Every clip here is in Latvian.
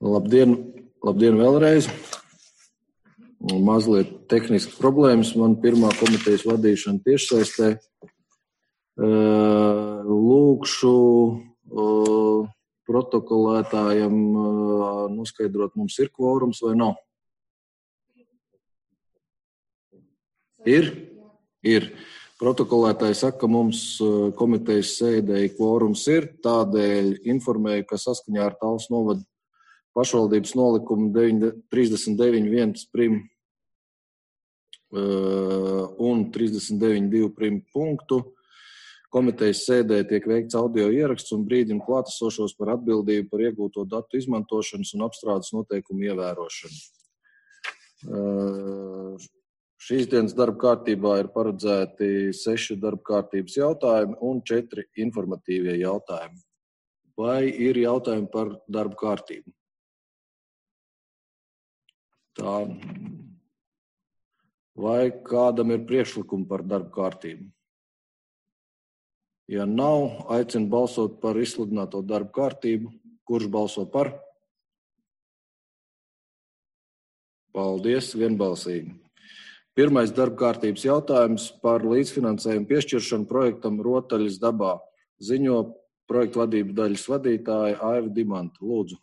Labdien vēlreiz. Mazliet tehniski problēmas. Man pirmā komitejas vadīšana tiešsaistē. Lūkšu protokolētājiem noskaidrot, mums ir kvorums vai nav. Ir? Ir. Protokolētāji saka, ka mums komitejas sēdēji kvorums ir, tādēļ informēju, ka saskaņā ar Talsu novada pašvaldības nolikumu 39.1 prim un 39.2 prim punktu komitejas sēdē tiek veikts audio ieraksts un brīdina klātesošos par atbildību par iegūto datu izmantošanas un apstrādes noteikumu ievērošanu. Šīs dienas darba kārtībā ir paredzēti 6 darba kārtības jautājumi un 4 informatīvie jautājumi. Vai ir jautājumi par darba kārtību? Tā. Vai kādam ir priekšlikumi par darba kārtību? Ja nav, aicinu balsot par izsludināto darba kārtību. Kurš balso par? Paldies, vienbalsīgi. Pirmais darba kārtības jautājums par līdzfinansējumu piešķiršanu projektam Rotaļas dabā. Ziņo projektu vadības daļas vadītāja Aiva Dimanta. Lūdzu.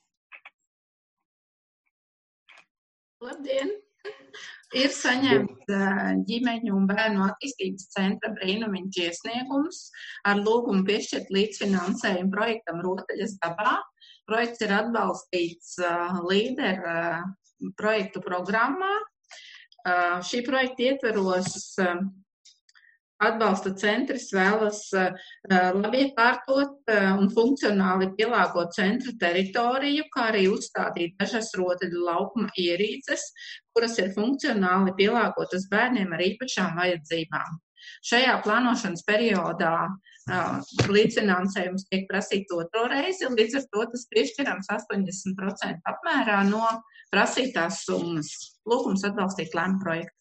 Labdien! Ir saņemts ģimeņu un bērnu attīstības centra brīnumiņš iesniegums ar lūgumu piešķirt līdzfinansējumu projektam Rotaļas dabā. Projekts ir atbalstīts līderu projektu programmā. Šī projekta ietveros atbalsta centrs vēlas labi iekārtot un funkcionāli pielāgot centra teritoriju, kā arī uzstādīt dažas rotaļu laukuma ierīces, kuras ir funkcionāli pielāgotas bērniem ar īpašām vajadzībām. Šajā plānošanas periodā līdzfinansējums tiek prasīts 2. reizi, līdz ar to tas piešķirams 80% apmērā no prasītās summas. Lūgums atbalstīt lēmumu projektu.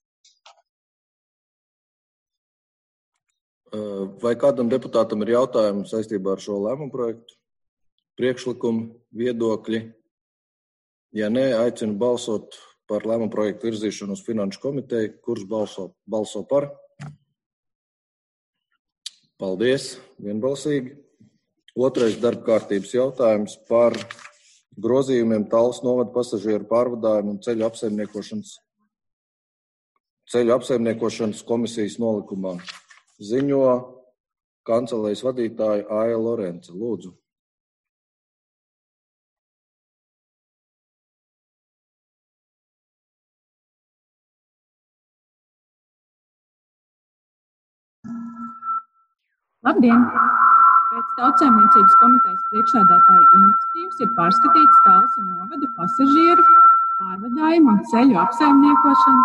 Vai kādam deputātam ir jautājumi saistībā ar šo lēmumu projektu? Priekšlikumi, viedokļi? Ja nē, aicinu balsot par lēmumu projektu virzīšanu uz Finanšu komiteju. Kurš balso par? Paldies, vienbalsīgi. Otrais darba kārtības jautājums par grozījumiem Talsu novada pasažieru pārvadājumu un ceļu apsaimniekošanas komisijas nolikumā. Ziņo kancelejas vadītāja Aija Lorence. Lūdzu. Labdien! Pēc Tautsaimniecības komitejas priekšsēdētāja iniciatīvas ir pārskatīts Talsu novada pasažieru pārvadājumu un ceļu apsaimniekošanas.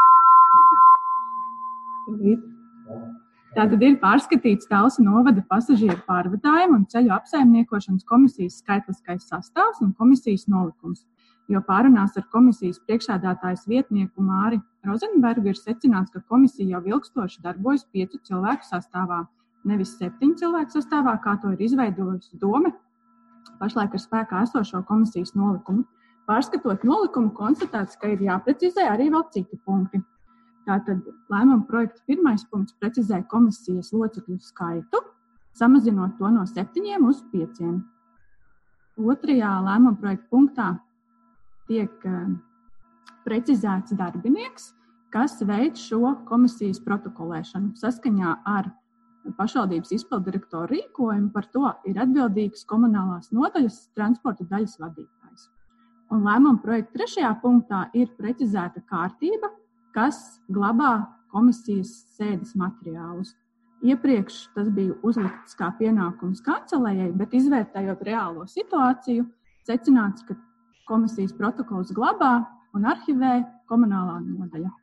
Tātad ir pārskatīts Talsu novada pasažieru pārvadājumu un ceļu apsaimniekošanas komisijas skaitliskais sastāvs un komisijas nolikums, jo pārunās ar komisijas priekšsēdētājas vietnieku Māri Rozenbergu ir secināts, ka komisija jau ilgstoši darbojas 5 cilvēku sastāvā, nevis 7 cilvēku sastāvā, kā to ir izveidojusi dome, pašlaik ar spēkā esošo komisijas nolikumu. Pārskatot nolikumu, konstatēts, ka ir jāprecizē arī vēl citi punkti. Tātad lēmuma projekta pirmais punkts precizē komisijas locekļu skaitu, samazinot to no 7 uz 5. Otrajā lēmuma projekta punktā tiek precizēts darbinieks, kas veic šo komisijas protokolēšanu saskaņā ar pašvaldības izpildirektora rīkojumu. Par to ir atbildīgs komunālās nodaļas transporta daļas vadītājs. Un lēmuma projekta 3. punktā ir precizēta kārtība, kas glabā komisijas sēdes materiālus. Iepriekš tas bija uzlikts kā pienākums kancelējai, bet izvērtējot reālo situāciju, secināts, ka komisijas protokols glabā un arhivē komunālā nodaļa.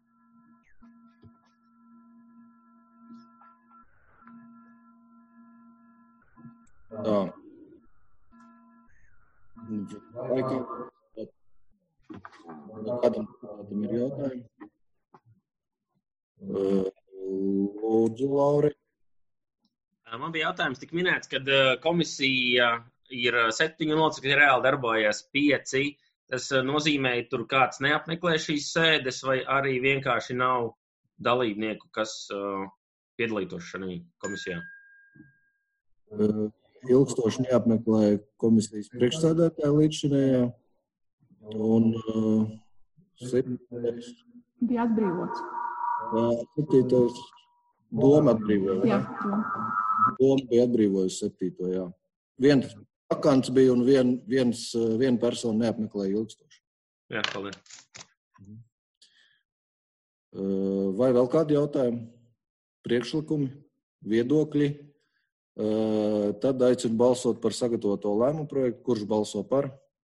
Tā. Vai kādam ir jautājumi? Lūdzu, Lauri. Man bija jautājums, tik minēts, kad komisija ir 7 locekļi, reāli darbojas 5. Tas nozīmē, tur kāds neapmeklē šīs sēdes, vai arī vienkārši nav dalībnieku, kas piedalītos šajā komisijā? Ilgstoši neapmeklē komisijas priekšsēdētāja līdzšinējā. Un 7. Bija atbrīvots. 7. Doma atbrīvoja. Jā, Doma bija atbrīvojusi 7. Jā. Viens vakants bija un viena persona neapmeklēja ilgstoši. Jā, paldies. Vai vēl kādi jautājumi? Priekšlikumi, viedokļi? Tad aicinu balsot par sagatavoto lēmumu projektu. Kurš balso par?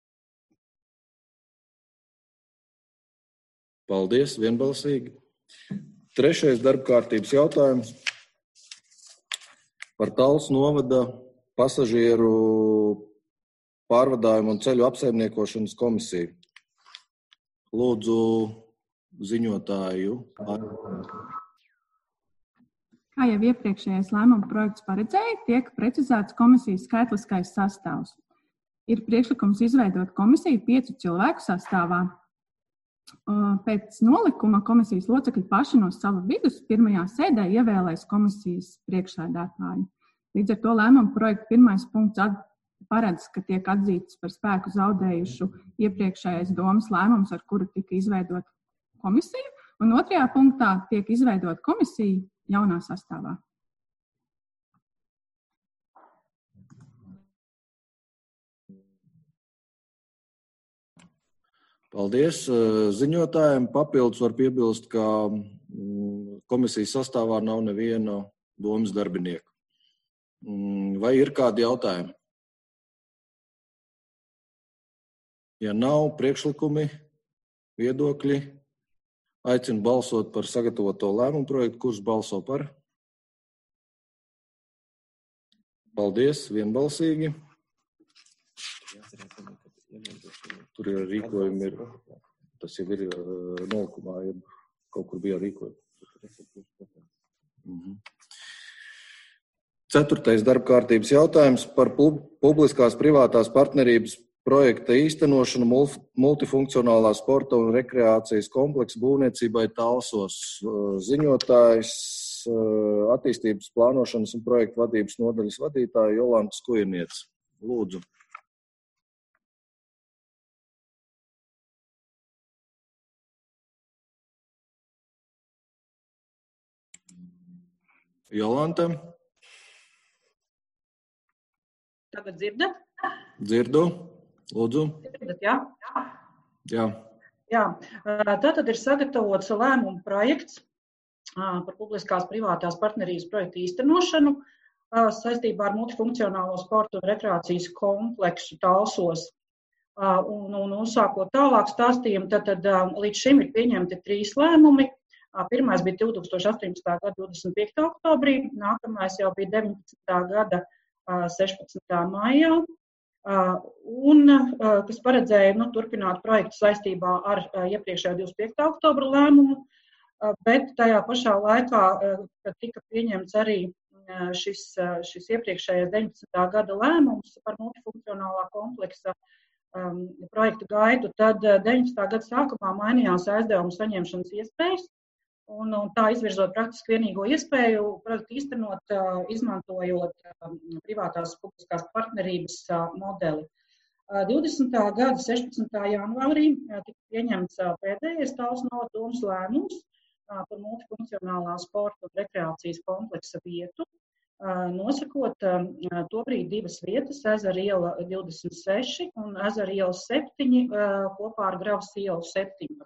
Paldies, vienbalsīgi. 3. darbkārtības jautājums par Talsu novada pasažieru pārvadājumu un ceļu apsaimniekošanas komisiju. Lūdzu, ziņotāju. Kā jau iepriekšējais lēmuma projekts paredzēja, tiek precizēts komisijas skaitliskais sastāvs. Ir priekšlikums izveidot komisiju 5 cilvēku sastāvā. Pēc nolikuma komisijas locekļi paši no sava vidus pirmajā sēdē ievēlēs komisijas priekšsēdētāju. Līdz ar to lēmuma projekta pirmais punkts paredz, ka tiek atzīts par spēku zaudējušu iepriekšējais domas lēmums, ar kuru tika izveidota komisija, un 2. punktā tiek izveidota komisija jaunā sastāvā. Paldies ziņotājiem. Papildus var piebilst, ka komisijas sastāvā nav neviena domas darbinieka. Vai ir kādi jautājumi? Ja nav priekšlikumi, viedokļi, aicinu balsot par sagatavoto lēmumu projektu. Kurš balso par? Paldies, vienbalsīgi. Tur ir rīkojumi, tas jau ir nolikumā, ja kaut kur bija rīkojumi. 4. darbkārtības jautājums par publiskās privātās partnerības projekta īstenošanu multifunkcionālā sporta un rekreācijas kompleksa būvniecībai Talsos. Ziņotājs attīstības plānošanas un projektu vadības nodaļas vadītāja Jolanta Skujnieca. Lūdzu. Jolanta? Tagad dzirdat? Dzirdu. Lūdzu. Dzirdat, jā? Jā. Jā. Tātad ir sagatavots lēmuma projekts par publiskās privātās partnerības projektu īstenošanu saistībā ar multifunkcionālo sporta un rekreācijas kompleksu Talsos. Un uzsākot tālāk stāstījumu, tad līdz šim ir pieņemti 3 lēmumi. Pirmais bija 2018. gada 25. oktobrī, nākamais jau bija 19. gada 16. maijā, un kas paredzēja turpināt projektu saistībā ar iepriekšējo 25. oktobra lēmumu, bet tajā pašā laikā, kad tika pieņemts arī šis iepriekšējais 19. gada lēmums par multifunkcionālā kompleksa projektu gaitu, tad 19. gada sākumā mainījās aizdevumu saņemšanas iespējas, un tā izvirzot praktiski vienīgo iespēju projektu īstenot, izmantojot privātās publiskās partnerības modeli. 20. gada 16. janvārī tika pieņemts pēdējais Talsu novada domas lēmums par multifunkcionālā sporta un rekreācijas kompleksa vietu, nosakot tobrīd 2 vietas, Ezera iela 26 un Ezera iela 7 kopā ar Gravas ielu 17.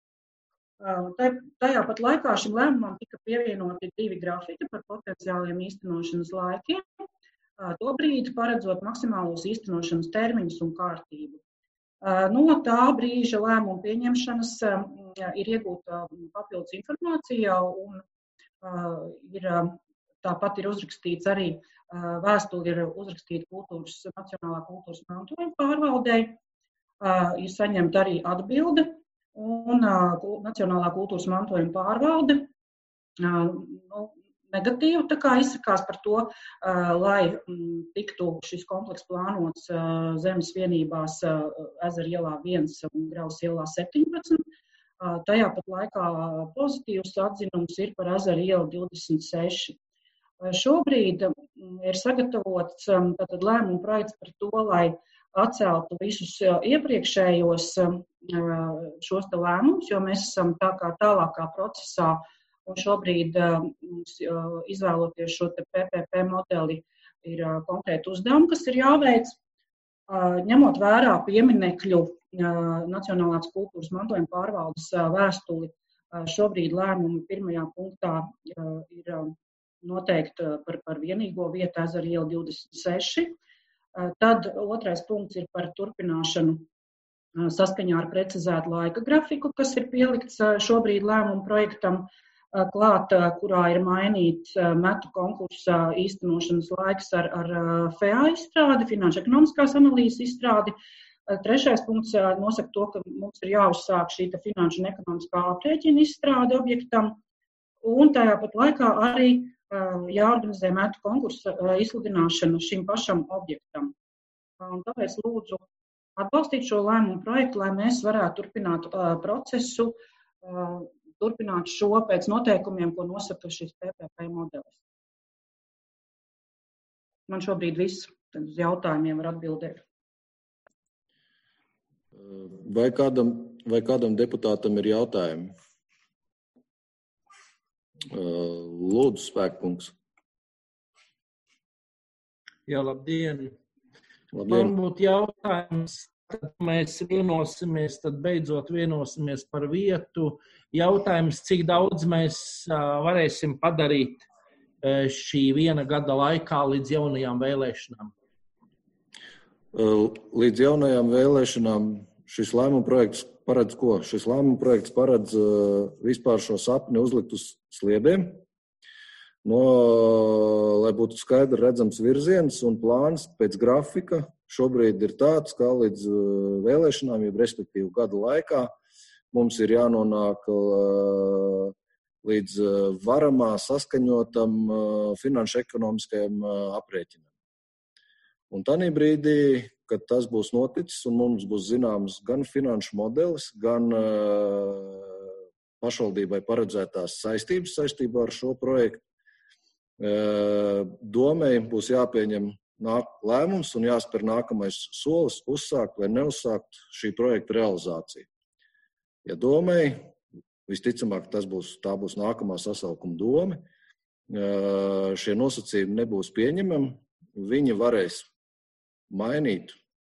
Tajā pat laikā šim lēmumam tika pievienoti 2 grafiki par potenciāliem īstenošanas laikiem, tobrīd paredzot maksimālos īstenošanas termiņus un kārtību. No tā brīža lēmuma pieņemšanas ir iegūta papildus informācija un tāpat ir uzrakstīts arī vēstuli ir uzrakstīta Nacionālā kultūras mantojuma pārvaldei, ir saņemta arī atbilde. Un Nacionālā kultūras mantojuma pārvalde negatīvi tā kā izsakās par to, lai tiktu šis komplekss plānots zemes vienībās Ezera ielā 1 un Graus ielā 17. Tajā pat laikā pozitīvs atzinums ir par Ezera ielu 26. Šobrīd ir sagatavots lēmuma projekts par to, lai atceltu visus iepriekšējos šos lēmumus, jo mēs esam tā kā tālākā procesā un šobrīd izvēloties šo PPP modeli ir konkrēti uzdevumi, kas ir jāveic, ņemot vērā pieminekļu Nacionālās kultūras mantojuma pārvaldes vēstuli. Šobrīd lēmumi pirmajā punktā ir noteikti par vienīgo vietu Ezera iela 26. Tad otrais punkts ir par turpināšanu saskaņā ar precizētu laika grafiku, kas ir pielikts šobrīd lēmumu projektam klāt, kurā ir mainīts metu konkursa īstenošanas laiks ar FEA izstrādi, finanšu ekonomiskās analīzes izstrādi. Trešais punkts nosaka to, ka mums ir jāuzsāk šī finanšu un ekonomiskā aprēķina izstrāde objektam, un tajā pat laikā arī jāorganizē metu konkursa izsludināšana šim pašam objektam. Un tāpēc lūdzu atbalstīt šo lēmumu projektu, lai mēs varētu turpināt procesu, turpināt šo pēc noteikumiem, ko nosaka šis PPP modelis. Man šobrīd viss uz jautājumiem var atbildēt. Vai kādam deputātam ir jautājumi? Lūdzu, Spēkkungs. Jā, labdien. Labdien. Man būtu jautājums, kad mēs vienosimies, tad beidzot vienosimies par vietu. Jautājums, cik daudz mēs varēsim padarīt šī viena gada laikā līdz jaunajām vēlēšanām? Līdz jaunajām vēlēšanām šis lēmuma projekts paredz ko? Šis lēmuma projekts paredz vispār šo sapni uzlikt uz sliedēm, lai būtu skaidri redzams virziens un plāns pēc grafika. Šobrīd ir tāds, ka līdz vēlēšanām, jeb respektīvi gada laikā, mums ir jānonāk līdz varamā saskaņotam finanšu ekonomiskajam aprēķinam. Un tādā brīdī, kad tas būs noticis un mums būs zināms gan finanšu modelis, gan pašvaldībai paredzētās saistības saistībā ar šo projektu, domai būs jāpieņem lēmums un jāspēr nākamais solis uzsākt vai neuzsākt šī projekta realizāciju. Ja domai, visticamāk, tā būs nākamā sasaukuma doma, šie nosacījumi nebūs pieņemami, viņi varēs mainīt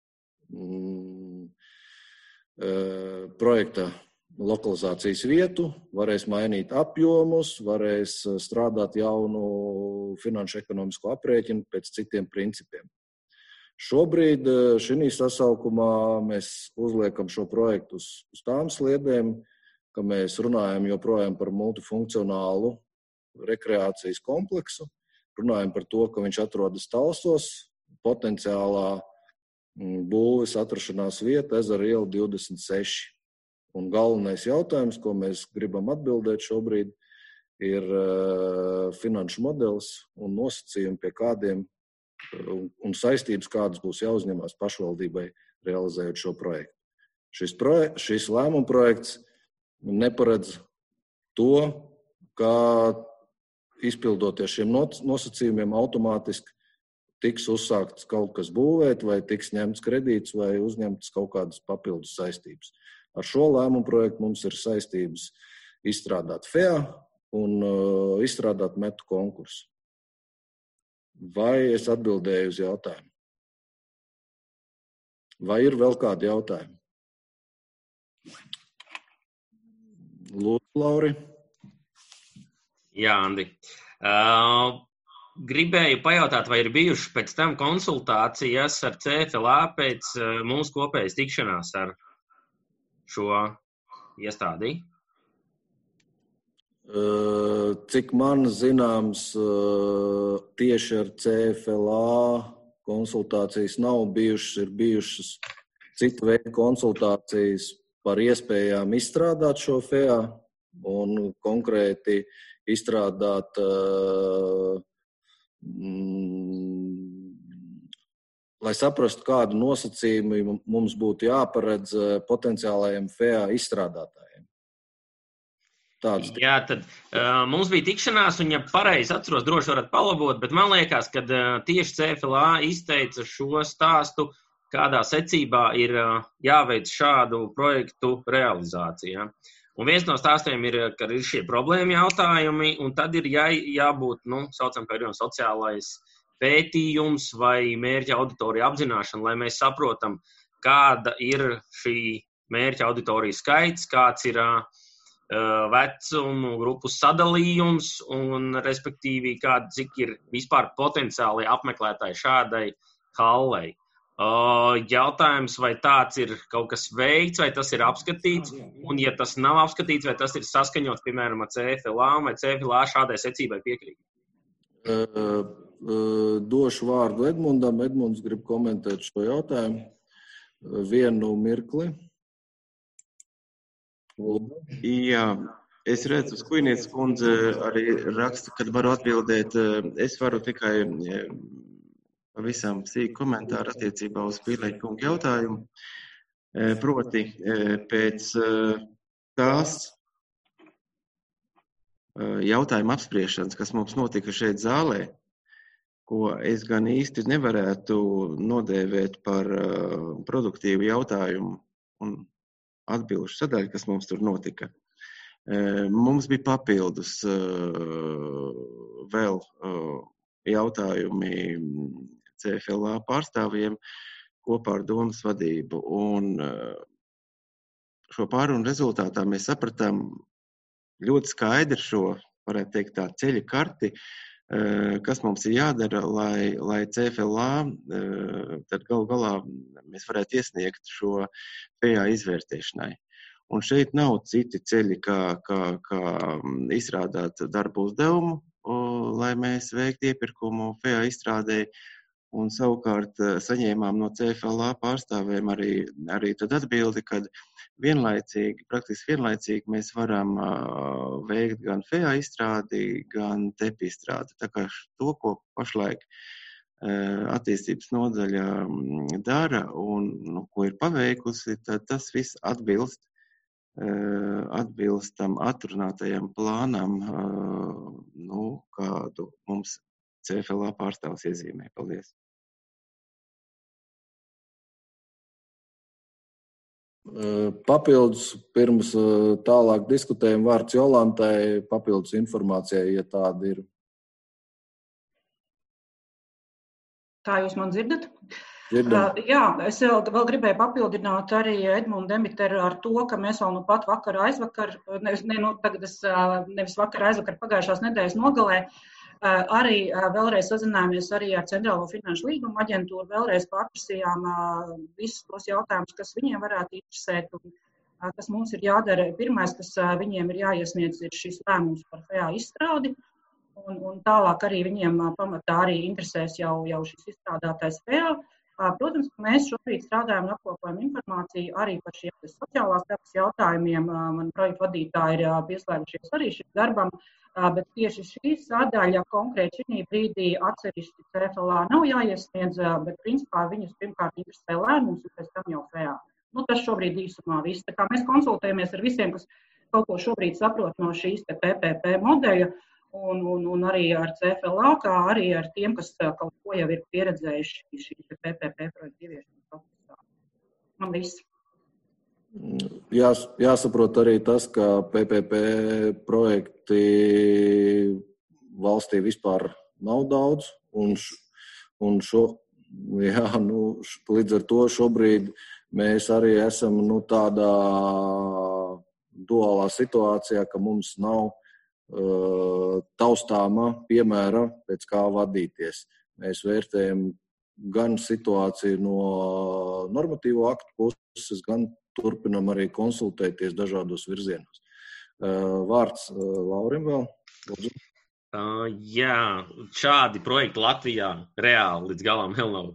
projekta lokalizācijas vietu, varēs mainīt apjomus, varēs strādāt jaunu finanšu ekonomisko aprēķinu pēc citiem principiem. Šobrīd šī sasaukumā mēs uzliekam šo projektu uz tām sliedēm, ka mēs runājam joprojām par multifunkcionālu rekreācijas kompleksu, runājam par to, ka viņš atrodas Talsos, potenciālā būves atrašanās vieta Ezera iela 26. Un galvenais jautājums, ko mēs gribam atbildēt šobrīd, ir finanšu modelis un nosacījumi, pie kādiem un saistības, kādas būs jāuzņemās pašvaldībai realizējot šo projektu. Šis lēmuma projekts neparedz to, kā izpildoties šiem nosacījumiem automātiski tiks uzsākts kaut kas būvēt, vai tiks ņemts kredīts, vai uzņemts kaut kādas papildus saistības. Ar šo lēmumu projektu mums ir saistības izstrādāt FEA un izstrādāt metu konkursu. Vai es atbildēju uz jautājumu? Vai ir vēl kādi jautājumi? Lūdzu, Lauri. Jā, Andi. Gribēju pajautāt, vai ir bijušas pēc tam konsultācijas ar CFLA pēc mūsu kopējas tikšanās ar šo iestādi? Cik man zināms, tieši ar CFLA konsultācijas nav bijušas, ir bijušas citu veidu konsultācijas par iespējām izstrādāt šo FEA, un konkrēti izstrādāt, lai saprastu, kādu nosacījumu mums būtu jāparedz potenciālajiem FEA izstrādātājiem. Jā, tad mums bija tikšanās, un ja pareizi atceros, droši varat palabot, bet man liekas, ka tieši CFLA izteica šo stāstu, kādā secībā ir jāveic šādu projektu realizācijā. Un viens no stāstiem ir, ka ir šie problēma jautājumi, un tad ir jābūt, saucam, kā ir sociālais pētījums vai mērķa auditorija apzināšana, lai mēs saprotam, kāda ir šī mērķa auditorija skaits, kāds ir vecumu grupu sadalījums un, respektīvi, cik ir vispār potenciāli apmeklētāji šādai hallei. Jautājums, vai tāds ir kaut kas veikts, vai tas ir apskatīts, un ja tas nav apskatīts, vai tas ir saskaņots, piemēram, ar CFLA, vai CFLA šādai secībai piekrīt? Došu vārdu Edmundam. Edmunds grib komentēt šo jautājumu. Vienu mirkli. Jā, es redzu, Skujnieces kundze arī raksta, kad varu atbildēt. Es varu tikai pavisam sīk komentāru attiecībā uz Pīleņa kunga jautājumu. Proti, pēc tās jautājuma apspriešanas, kas mums notika šeit zālē, ko es gan īsti nevarētu nodēvēt par produktīvu jautājumu un atbilžu sadaļu, kas mums tur notika. Mums bija papildus vēl jautājumi CFLA pārstāvjiem kopā ar domas vadību. Un šo pārunu rezultātā mēs sapratām ļoti skaidri šo, varētu teikt, tā ceļa karti, kas mums ir jādara, lai CFLA tad galu galā mēs varētu iesniegt šo FEA izvērtēšanai. Un šeit nav citi ceļi, kā izstrādāt darbu uzdevumu, lai mēs veiktu iepirkumu FEA izstrādēji, un savukārt saņēmām no CFLA pārstāvēm arī tad atbildi, kad praktiski vienlaicīgi mēs varam veikt gan FEA izstrādi, gan TEP izstrādi. Tā kā to, ko pašlaik attīstības nodaļa dara un ko ir paveikusi, tad tas viss atbilst tam atrunātajam plānam, kādu mums CFLA pārstāvs iezīmē. Paldies! Papildus, pirms tālāk diskutējam, vārds Jolantai, papildus informācijai, ja tāda ir. Tā jūs man dzirdat? Dzirdam. Jā, es vēl gribēju papildināt arī Edmundu Demiteru ar to, ka mēs vēl pat aizvakar, nevis vakar aizvakar pagājušās nedēļas nogalē, arī vēlreiz sazinājāmies arī ar Centrālo finanšu līgumu aģentūru, vēlreiz pārprasījām visus tos jautājumus, kas viņiem varētu interesēt un kas mums ir jādara. Pirmais, kas viņiem ir jāiesniedz, ir šis lēmums par FEA izstrādi, un tālāk arī viņiem pamatā arī interesēs jau šis izstrādātais FEA. Protams, ka mēs šobrīd strādājam un apkopojam informāciju arī par šiem sociālās dabas jautājumiem. Man projektu vadītāji ir pieslēgušies arī šim darbam, bet tieši šī sadaļa konkrēti šī brīdī atsevišķi CFLA nav jāiesniedz, bet principā viņus pirmkārt interesē lēmums un pēc tam jau FEA. Tas šobrīd īsumā viss. Tā kā mēs konsultējamies ar visiem, kas kaut ko šobrīd saprot no šīs PPP modeļa, un arī ar CFLA, kā arī ar tiem, kas kaut ko jau ir pieredzējuši šī PPP projekta ieviešanas procesā. Man viss. Jāsaprot arī tas, ka PPP projekti valstī vispār nav daudz, līdz ar to šobrīd mēs arī esam tādā duālā situācijā, ka mums nav taustāma piemēra, pēc kā vadīties. Mēs vērtējam gan situāciju no normatīvo aktu puses, gan turpinam arī konsultēties dažādos virzienos. Vārds Laurim vēl. Jā, šādi projekti Latvijā reāli līdz galam vēl nav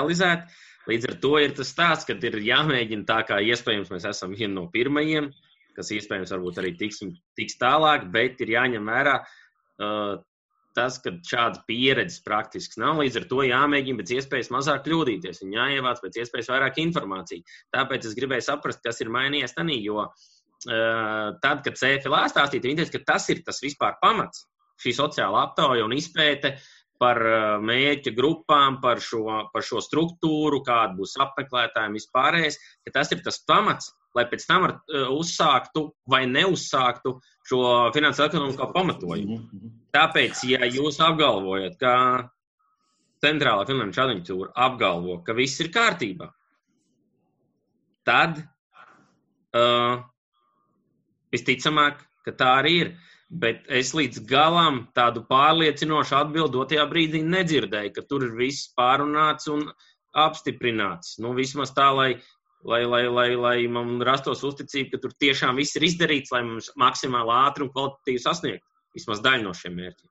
realizēti. Līdz ar to ir tas stāsts, ka ir jāmēģina tā, kā iespējams mēs esam vieni no pirmajiem. kas iespējams varbūt arī tiks tālāk, bet ir jāņem vērā tas, ka šādas pieredzes praktisks nav, līdz ar to jāmēģina pēc iespējas mazāk kļūdīties un jāievāc pēc iespējas vairāk informāciju. Tāpēc es gribēju saprast, kas ir mainījies tanī, jo tad, kad CFLA stāstīja, viņi teica, ka tas ir tas vispār pamats, šī sociāla aptauja un izpēte par mērķa grupām, par šo struktūru, kāda būs apmeklētājiem vispārējais, ka tas ir tas pamats, lai pēc tam uzsāktu vai neuzsāktu šo finansu ekonomisko pamatojumu. Tāpēc, ja jūs apgalvojat, ka Centrālā finanšu aģentūra apgalvo, ka viss ir kārtībā, tad visticamāk, ka tā arī ir. Bet es līdz galam tādu pārliecinošu atbildi dotajā brīdī nedzirdēju, ka tur ir viss pārunāts un apstiprināts. Nu, vismaz tā, lai man rastos uzticība, ka tur tiešām viss ir izdarīts, lai mums maksimāli ātri un kvalitatīvi sasniegt vismaz daļu no šiem mērķiem.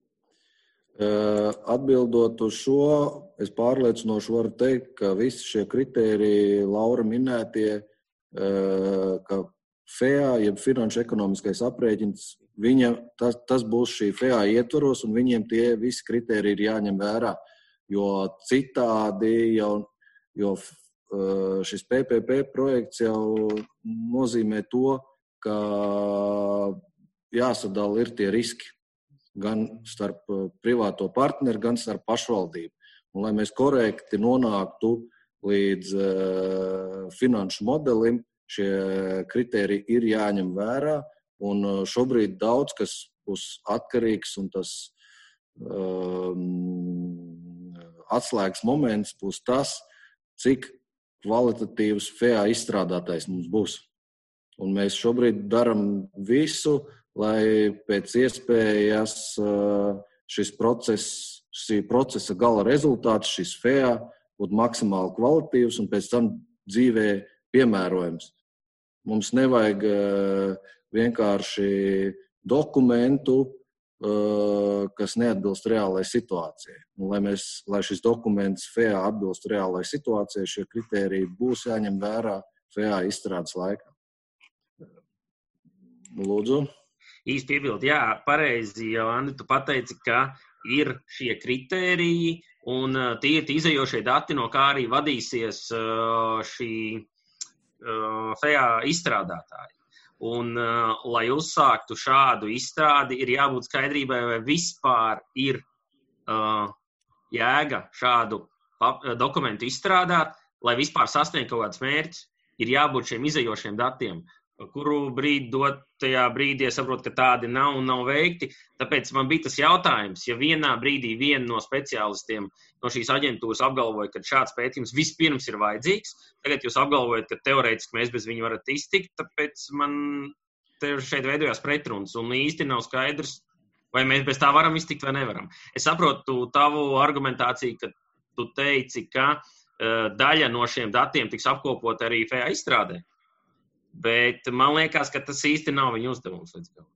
Atbildot uz šo, es pārliecinoši varu teikt, ka visi šie kritēriji, Laura minētie, ka FEA, jeb finanšu ekonomiskais aprēķins, tas būs šī FEA ietvaros, un viņiem tie visi kritēriji ir jāņem vērā, jo citādi jo šis PPP projekts jau nozīmē to, ka jāsadala ir tie riski gan starp privāto partneri, gan starp pašvaldību. Un, lai mēs korekti nonāktu līdz finanšu modelim, šie kritēriji ir jāņem vērā, un šobrīd daudz, kas būs atkarīgs, un tas atslēgas moments būs tas, cik kvalitatīvs FEA izstrādātais mums būs. Un mēs šobrīd daram visu, lai pēc iespējas šī procesa gala rezultāts, šis FEA, būtu maksimāli kvalitatīvs un pēc tam dzīvē piemērojams. Mums nevajag vienkārši dokumentu, kas neatbilst reālai situācijai. Un, lai šis dokuments FEA atbilst reālai situācijai, šie kritēriji būs jāņem vērā FEA izstrādes laikā. Lūdzu. Īsti piebildi, jā, pareizi, Andi, tu pateici, ka ir šie kritēriji un tie ir izējošie dati, no kā arī vadīsies šī FEA izstrādātāji. Un, lai uzsāktu šādu izstrādi, ir jābūt skaidrībai, vai vispār ir jēga šādu dokumentu izstrādāt, lai vispār sasniegtu kaut kādus mērķus, ir jābūt šiem izējošiem datiem, kuru dotajā brīdī es saprotu, ka tādi nav veikti. Tāpēc man bija tas jautājums, ja vienā brīdī viena no speciālistiem no šīs aģentūras apgalvoja, ka šāds pētījums vispirms ir vajadzīgs, tagad jūs apgalvojat, ka teorētiski mēs bez viņa varat iztikt, tāpēc man šeit veidojās pretruns un īsti nav skaidrs, vai mēs bez tā varam iztikt vai nevaram. Es saprotu tavu argumentāciju, ka tu teici, ka daļa no šiem datiem tiks apkopot arī FEA izstrādē. Bet man liekas, ka tas īsti nav viņa uzdevums.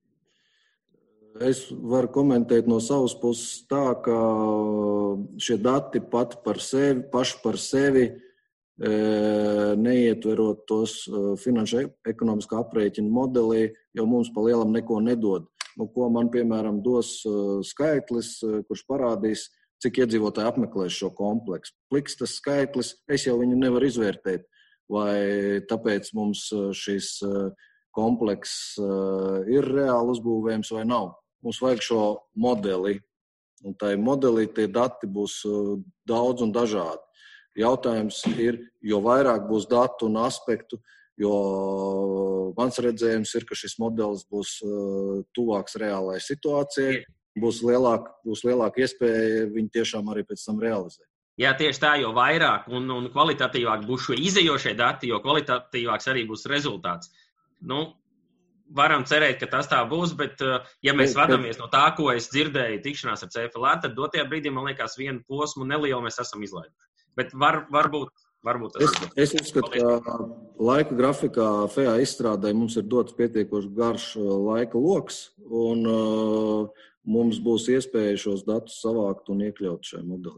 Es varu komentēt no savas puses tā, ka šie dati paši par sevi neietverot tos finanšu ekonomiskā aprēķina modelī, jo mums pa lielam neko nedod. Nu, ko man, piemēram, dos skaitlis, kurš parādīs, cik iedzīvotāji apmeklēs šo kompleksu. Pliks tas skaitlis, es jau viņu nevaru izvērtēt. Vai tāpēc mums šis komplekss ir reāli uzbūvējams vai nav. Mums vajag šo modeli, un tai modelī tie dati būs daudz un dažādi. Jautājums ir, jo vairāk būs datu un aspektu, jo mans redzējums ir, ka šis modelis būs tuvāks reālai situācijai, būs lielāka iespēja viņu tiešām arī pēc tam realizēt. Jā, tieši tā, jo vairāk un kvalitatīvāk būs šo izējošie dati, jo kvalitatīvāks arī būs rezultāts. Nu, varam cerēt, ka tas tā būs, bet ja mēs vadāmies no tā, ko es dzirdēju tikšanās ar CFLA, tad dotajā brīdī, man liekas, vienu posmu nelielu mēs esam izlaiduši. Bet varbūt tas ir. Es uzskatu, ka laika grafikā FEA izstrādē mums ir dots pietiekoši garš laika loks, un mums būs iespēja šos datus savākt un iekļaut šajā modelī.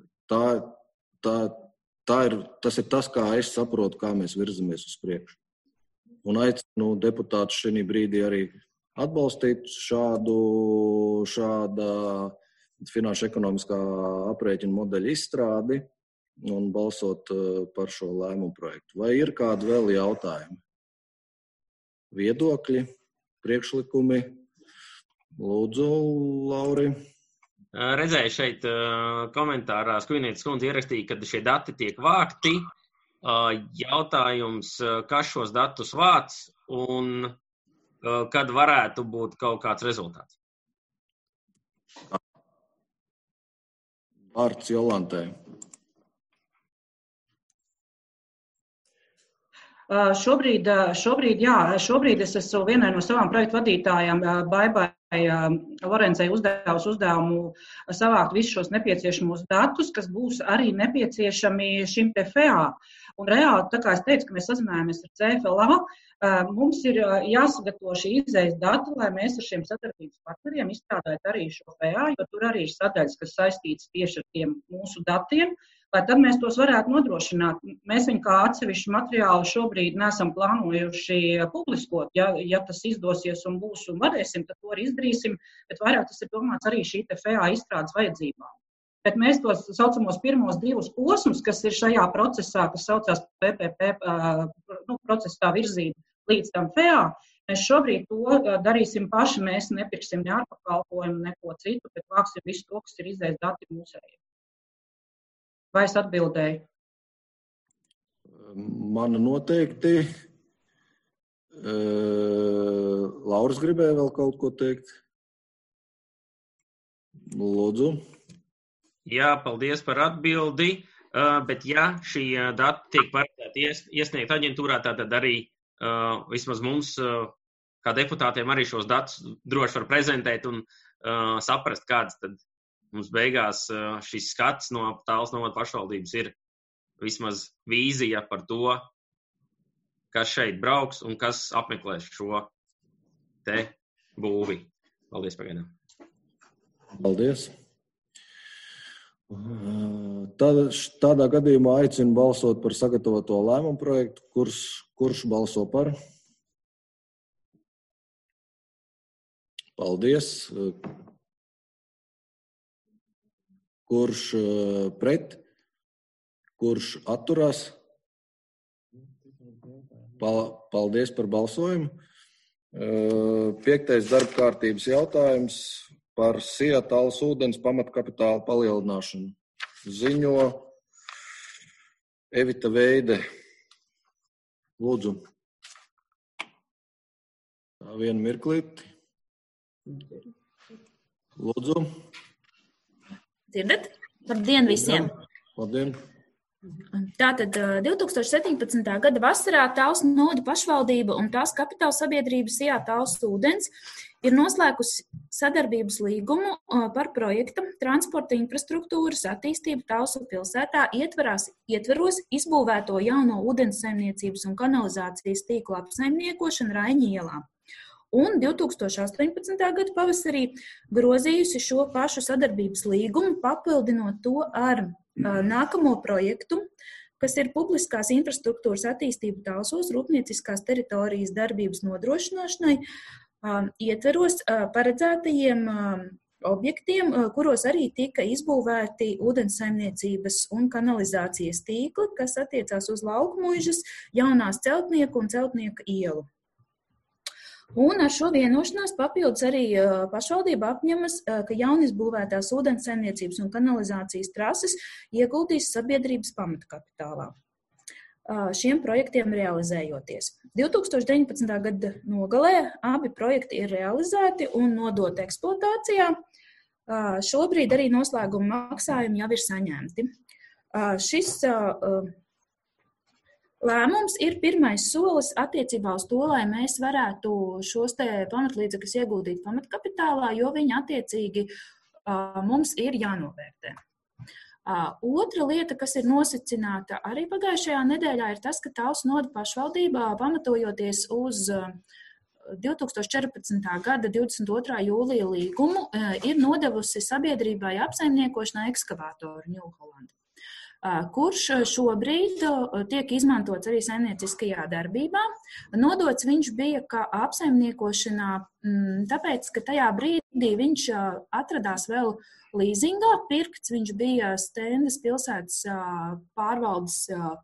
Tas ir tas, kā es saprotu, kā mēs virzamies uz priekšu. Un aicinu deputātus šī brīdī arī atbalstīt šāda finanšu ekonomiskā aprēķina modeļa izstrādi un balsot par šo lēmumu projektu. Vai ir kādi vēl jautājumi? Viedokļi, priekšlikumi? Lūdzu, Lauri. Redzēju šeit komentārā, Skujnieces kundze ierakstīja, ka šie dati tiek vākti. Jautājums, kas šos datus vāc un kad varētu būt kaut kāds rezultāts? Vārds Jolantei. Šobrīd es esmu vienai no savām projektu vadītājām, Baibai Lorencei, uzdevusi uzdevumu savākt visus šos nepieciešamos datus, kas būs arī nepieciešami šim te FEA. Un reāli, tā kā es teicu, ka mēs sazinājāmies ar CFLA, mums ir jāsagatavo šī izejas dati, lai mēs ar šiem sadarbības partneriem izstrādātu arī šo FEA, jo tur arī ir sadaļas, kas saistītas tieši ar tiem mūsu datiem, lai tad mēs tos varētu nodrošināt. Mēs viņu kā atsevišķu materiālu šobrīd neesam plānojuši publiskot. Ja tas izdosies un būs un varēsim, tad to arī izdarīsim, bet vairāk tas ir domāts arī šī te FEA izstrādes vajadzībām. Bet mēs tos saucamos pirmos 2 posmus, kas ir šajā procesā, kas saucās PPP procesā virzība līdz tam FEA, mēs šobrīd to darīsim paši, mēs nepirksim ne ārpakalpojumu, neko citu, bet vāksim visu to, kas ir izejas dati mūsējiem. Vai es atbildēju? Mana noteikti. Lauris gribēja vēl kaut ko teikt? Lūdzu. Jā, paldies par atbildi, bet ja šī data tiek paredzēta iesniegt aģentūrā, tad arī vismaz mums, kā deputātiem, arī šos datus droši var prezentēt un saprast, kāds tad mums beigās šis skats no Tallas novada pašvaldības ir vismaz vīzija par to, kas šeit brauks un kas apmeklēs šo te būvi. Paldies pagaidām. Paldies. Tādā gadījumā aicinu balsot par sagatavoto lēmumu projektu. Kurš balso par? Paldies. Kurš pret? Kurš atturās? Paldies par balsojumu. 5. darba kārtības jautājums par SIA Tallas ūdens pamatkapitāla palielināšanu. Ziņo Evita Veide. Lūdzu. Vienu mirklīti. Lūdzu. Dzirdat? Labdien visiem! Labdien! Tātad 2017. gada vasarā Tallas novada pašvaldība un tās kapitāla sabiedrība SIA Tallas ūdens ir noslēgusi sadarbības līgumu par projekta transporta infrastruktūras attīstību Tallas pilsētā ietveros izbūvēto jauno ūdenssaimniecības un kanalizācijas tīkla apsaimniekošanu Raiņa ielā. Un 2018. gada pavasarī grozījusi šo pašu sadarbības līgumu, papildinot to ar nākamo projektu, kas ir publiskās infrastruktūras attīstība Talsos rūpnieciskās teritorijas darbības nodrošināšanai, ietveros paredzētajiem objektiem, kuros arī tika izbūvēti ūdenssaimniecības un kanalizācijas tīkli, kas attiecās uz Laukmuižas, Jaunās Celtnieku un Celtnieka ielu. Un ar šo vienošanās papildus arī pašvaldība apņemas, ka jaunizbūvētās ūdenssaimniecības un kanalizācijas trases ieguldīs sabiedrības pamatkapitālā. Šiem projektiem realizējoties. 2019. gada nogalē abi projekti ir realizēti un nodoti eksploatācijā. Šobrīd arī noslēguma maksājumi jau ir saņemti. Šis lēmums ir pirmais solis attiecībā uz to, lai mēs varētu šos te pamatlīdzekļus ieguldīt pamatkapitālā, jo viņi attiecīgi mums ir jānovērtē. Otra lieta, kas ir nosacināta arī pagājušajā nedēļā, ir tas, ka Tallas novada pašvaldībā, pamatojoties uz 2014. gada 22. jūlija līgumu, ir nodevusi sabiedrībai apsaimniekošanai ekskavātoru New Holland. kurš šobrīd tiek izmantots arī saimnieciskajā darbībā. Nodots viņš bija kā apsaimniekošanā, tāpēc, ka tajā brīdī viņš atradās vēl līzingā pirkts, viņš bija Stendes pilsētas pārvaldes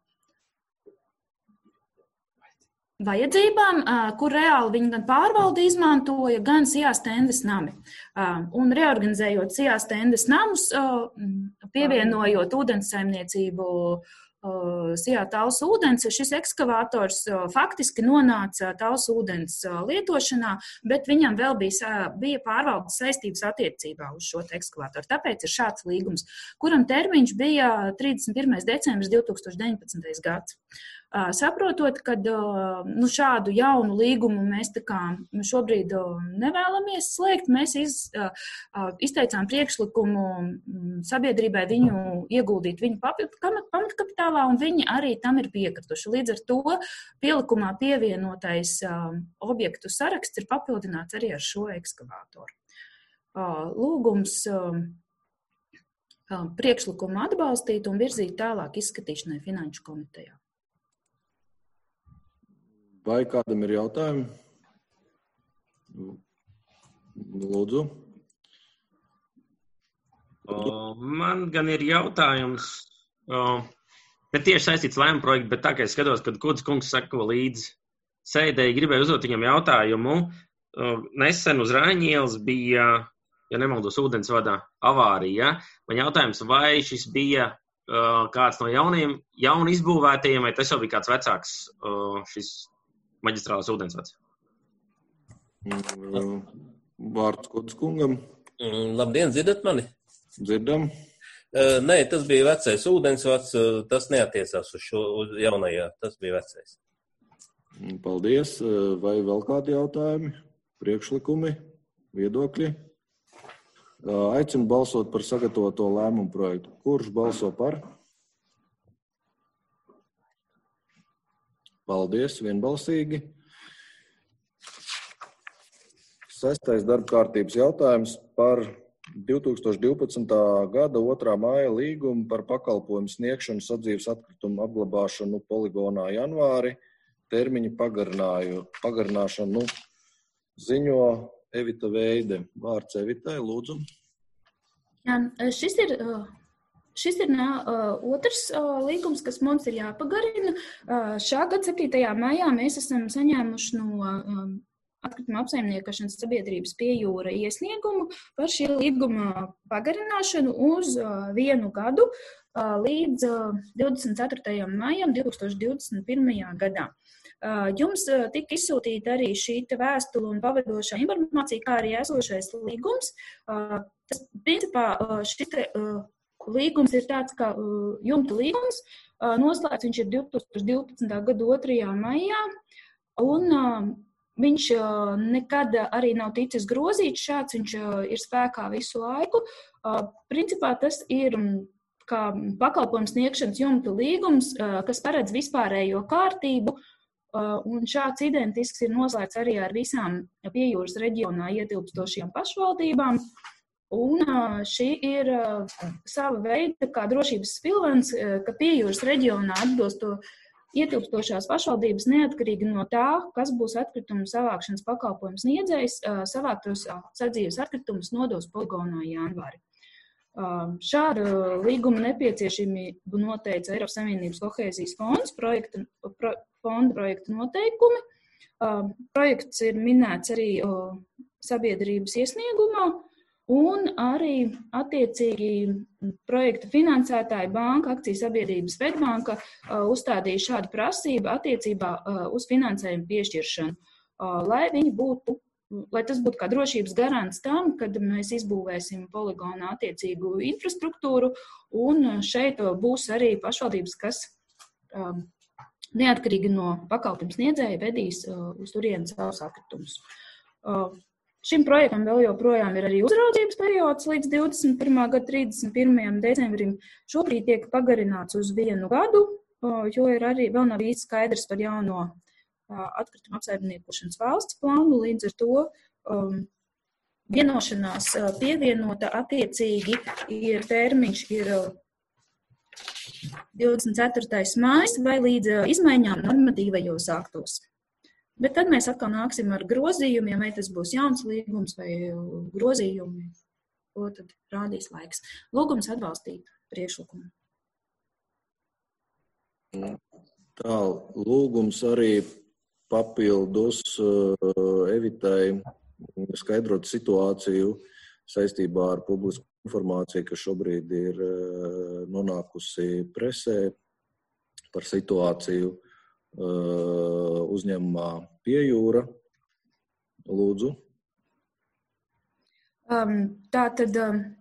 vajadzībām, kur reāli viņi gan pārvaldi izmantoja, gan Sijā Stendes nami. Un reorganizējot Sijā Stendes namus, pievienojot ūdenssaimniecību Sijā Taulas ūdens, šis ekskavators faktiski nonāca Taulas ūdens lietošanā, bet viņam vēl bija pārvaldes saistības attiecībā uz šo ekskavatoru. Tāpēc ir šāds līgums, kuram termiņš bija 31. decembris 2019. gads. Saprotot, ka šādu jaunu līgumu mēs šobrīd nevēlamies slēgt, mēs izteicām priekšlikumu sabiedrībai viņu ieguldīt viņu pamatkapitālā, un viņi arī tam ir piekrituši. Līdz ar to pielikumā pievienotais objektu saraksts ir papildināts arī ar šo ekskavātoru. Lūgums priekšlikumu atbalstīt un virzīt tālāk izskatīšanai Finanšu komitejā. Vai kādam ir jautājumi? Lūdzu. Man gan ir jautājums, bet tieši saistīts lēmuma projektu, bet tā kā es skatos, kad Kuds kungs sako līdz sēdēji, gribēju uzdot viņam jautājumu. Nesen uz Rāņielas bija, ja nemaldos, ūdensvadā avārija. Man jautājums, vai šis bija kāds no jaunu izbūvētajiem, vai tas jau bija kāds vecāks šis maģistrālais ūdensvads? Vārds Kuds kungam. Labdien, dzirdat mani? Dzirdam. Nē, tas bija vecais ūdensvads, tas neatiecās uz jaunajā, tas bija vecais. Paldies. Vai vēl kādi jautājumi, priekšlikumi, viedokļi? Aicinu balsot par sagatavoto lēmumu projektu. Kurš balso par? Paldies, vienbalsīgi. 6. darba kārtības jautājums par 2012. gada 2. māja līgumu par pakalpojumu sniegšanu sadzīves atkritumu apglabāšanu poligonā janvāri. Termiņu pagarināšanu ziņo Evita Veide. Vārds Evitai, lūdzu. Jā, Šis ir otrs līgums, kas mums ir jāpagarina. Šā gada 7. maijā mēs esam saņēmuši no atkrituma apsaimniekošanas sabiedrības Piejūra iesniegumu par šī līguma pagarināšanu uz 1 gadu līdz 24. maijam 2021. gadā. Jums tika izsūtīta arī šī vēstule un pavadošā informācija, kā arī esošais līgums. Tas, principā, līgums ir tāds kā jumta līgums, noslēgts viņš ir 2012. gada 2. maijā, un viņš nekad arī nav ticis grozīts šāds, viņš ir spēkā visu laiku. Principā tas ir kā pakalpojums sniegšanas jumta līgums, kas paredz vispārējo kārtību, un šāds identisks ir noslēgts arī ar visām Piejūras reģionā ietilpstošajām pašvaldībām. Un šī ir sava veida kā drošības spilvens, ka Piejūras reģionā atbilsto ietilpstošās pašvaldības neatkarīgi no tā, kas būs atkritumu savākšanas pakalpojums sniedzējs, savāktos sadzīves atkritumus nodos poligonā janvāri. Šādu līgumu nepieciešamību noteica Eiropas Savienības kohēzijas fonda projekta noteikumi. Projekts ir minēts arī sabiedrības iesniegumā. Un arī attiecīgi projekta finansētāja banka, akciju sabiedrība Svetbanka uzstādīja šādu prasību attiecībā uz finansējumu piešķiršanu, lai tas būtu kā drošības garants tam, kad mēs izbūvēsim poligonā attiecīgu infrastruktūru, un šeit būs arī pašvaldības, kas neatkarīgi no pakalpojumu sniedzēja vedīs uz turieni savus atkritumus. Šim projektam vēl joprojām ir arī uzraudzības periods līdz 21. gada 31. decembrim. Šobrīd tiek pagarināts uz 1 gadu, jo ir arī vēl nav īsti skaidrs par jauno atkrituma apsaimniekošanas valsts plānu. Līdz ar to vienošanās pievienota attiecīgi ir termiņš ir 24. mājas vai līdz izmaiņām normatīvajos aktos. Bet tad mēs atkal nāksim ar grozījumiem, vai tas būs jauns līgums vai grozījumi, ko tad rādīs laiks. Lūgums atbalstīt priekšlikumu. Tā, lūgums arī papildus Evitai skaidrot situāciju saistībā ar publisku informāciju, kas šobrīd ir nonākusi presē par situāciju uzņēmumā Piejūra. Lūdzu. Tātad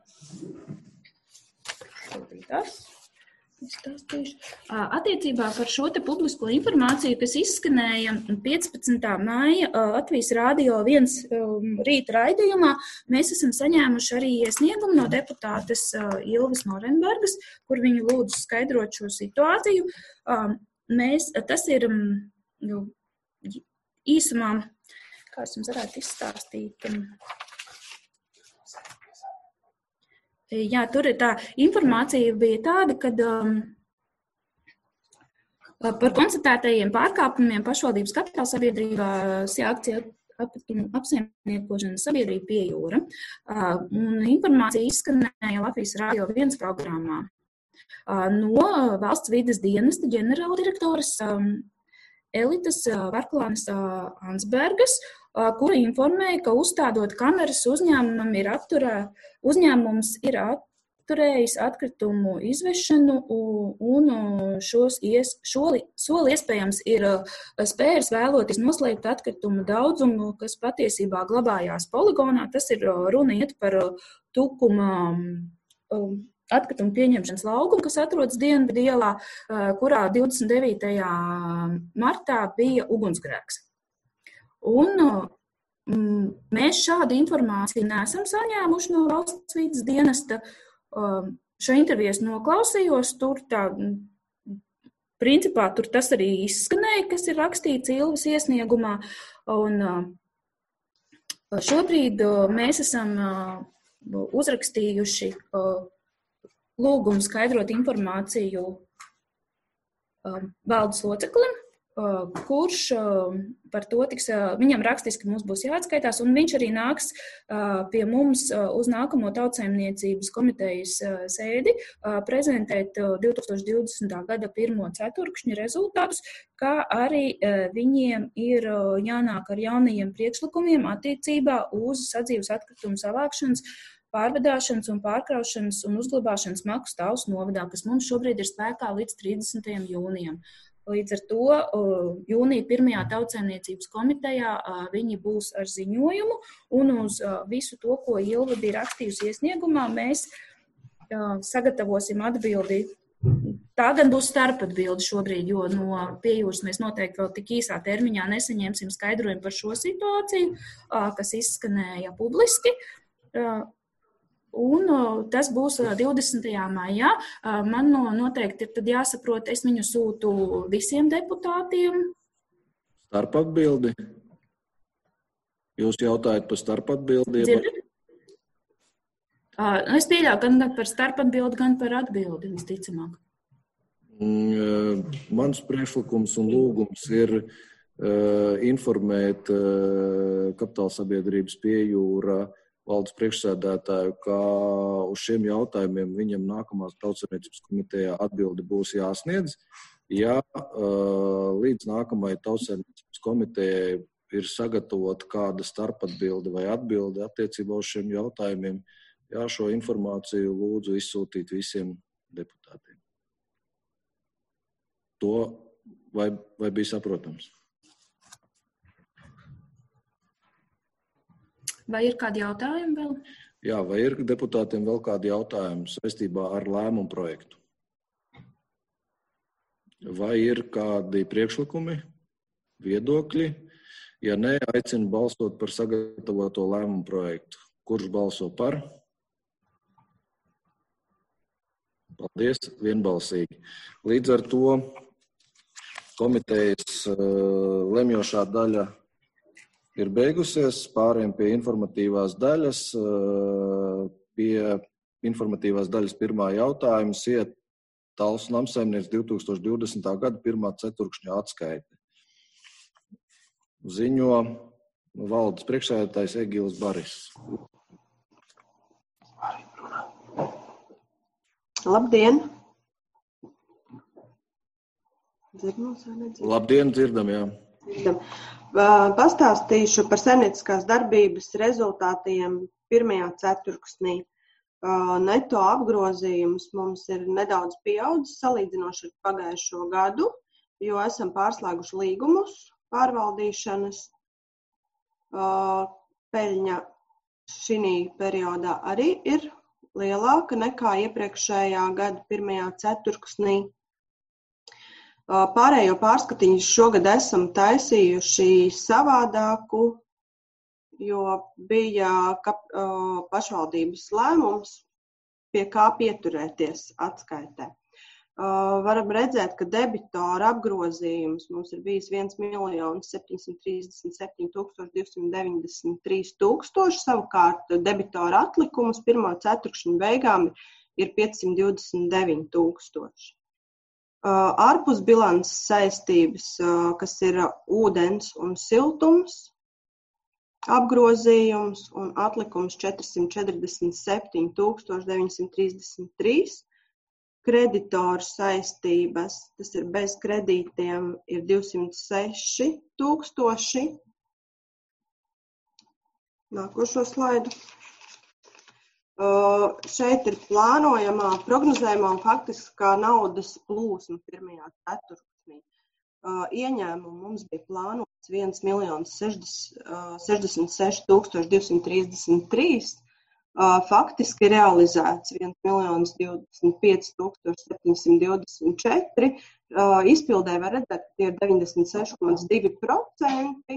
attiecībā par šo te publisko informāciju, kas izskanēja 15. māja Latvijas Rādio 1 rīta raidījumā, mēs esam saņēmuši arī iesniegumu no deputātes Ilves Norenbergas, kur viņa lūdzu skaidrot šo situāciju. Tas ir īsumā, kā es jums varētu izstāstīt. Jā, tur ir tā informācija bija tāda, ka par konstatētajiem pārkāpumiem pašvaldības kapitāla sabiedrības akciju apsaimniekošanas sabiedrība Piejūra. Un informācija izskanēja Latvijas Rādio 1 programmā. No valsts vides dienesta ģenerāldirektoras Elitas Varklānes Ansbergas, kura informēja, ka uzstādot kameras uzņēmums ir atturējis atkritumu izvešanu un šo soli iespējams ir spēris vēloties noslēpt atkritumu daudzumu, kas patiesībā glabājās poligonā. Tas ir runa iet par Tukuma atkritumu pieņemšanas laukumu, kas atrodas Dienvidu ielā, kurā 29. martā bija ugunsgrēks. Un mēs šādu informāciju neesam saņēmuši no valsts vides dienesta. Šo interviju es noklausījos, principā tur tas arī izskanēja, kas ir rakstīts Ilves iesniegumā. Un šobrīd mēs esam uzrakstījuši lūgumu skaidrot informāciju valdes loceklim, kurš par to viņam rakstiski mums būs jāatskaitās, un viņš arī nāks pie mums uz nākamo Tautsaimniecības komitejas sēdi prezentēt 2020. gada 1. ceturkšņa rezultātus, kā arī viņiem ir jānāk ar jaunajiem priekšlikumiem attiecībā uz sadzīves atkritumu savākšanas, pārvadāšanas un pārkraušanas un uzglabāšanas maksu Talsu novadā, kas mums šobrīd ir spēkā līdz 30. jūnijam. Līdz ar to jūnija 1. Tautsaimniecības komitejā viņi būs ar ziņojumu, un uz visu to, ko Ilva bija rakstījusi iesniegumā, mēs sagatavosim atbildi. Tā gan būs starpatbildi šobrīd, jo no Piejūras mēs noteikti vēl tik īsā termiņā nesaņemsim skaidrojumu par šo situāciju, kas izskanēja publiski. Un tas būs 20. maijā. Man noteikti ir tad jāsaprot, es viņu sūtu visiem deputātiem. Starpatbildi? Jūs jautājat par starpatbildiem? Es pieļauju gan par starpatbildi, gan par atbildi, visticamāk. Mans priekšlikums un lūgums ir informēt kapitāla sabiedrības Piejūra valdes priekšsēdētāju, ka uz šiem jautājumiem viņam nākamās Tautsaimniecības komitejā atbildi būs jāsniedz. Ja līdz nākamajai Tautsaimniecības komitejai ir sagatavota kāda starpatbilde vai atbilde attiecībā uz šiem jautājumiem, šo informāciju lūdzu izsūtīt visiem deputātiem. To vai bija saprotams? Vai ir kādi jautājumi vēl? Jā, vai ir deputātiem vēl kādi jautājumi saistībā ar lēmumu projektu? Vai ir kādi priekšlikumi, viedokļi? Ja nē, aicinu balsot par sagatavoto lēmumu projektu. Kurš balso par? Paldies, vienbalsīgi. Līdz ar to komitejas lemjošā daļa ir beigusies, pārējiem pie informatīvās daļas. Pie informatīvās daļas pirmā jautājums iet Talsu namsaimnieks 2020. gada 1. ceturkšņa atskaite. Ziņo valdes priekšsēdētājs Egils Baris. Labdien! Dzirdamies vai nedzirdam? Labdien, dzirdam, jā. Dzirdam. Pastāstīšu par saimnieciskās darbības rezultātiem 1. ceturksnī. Neto apgrozījums mums ir nedaudz pieaudzis salīdzinoši ar pagājušo gadu, jo esam pārslēguši līgumus pārvaldīšanas. Peļņa šī periodā arī ir lielāka nekā iepriekšējā gada 1. ceturksnī. Pārējo pārskatiņus šogad esam taisījuši savādāku, jo bija pašvaldības lēmums, pie kā pieturēties atskaitē. Varam redzēt, ka debitora apgrozījums mums ir bijis 1.737.293, savukārt debitora atlikums 1. ceturkšņa beigām ir 529,000. Ārpus bilances saistības, kas ir ūdens un siltums, apgrozījums un atlikums 447,933, kreditoru saistības, tas ir bez kredītiem, ir 206,000. Nākošo slaidu. Šeit ir plānojamā, prognozējumā un faktiskā naudas plūsma 1. ceturksnī. Ieņēmumu mums bija plānots 1.066.233, faktiski realizēts 1.025.724. Izpildē var redzēt, ka tie ir 96,2%.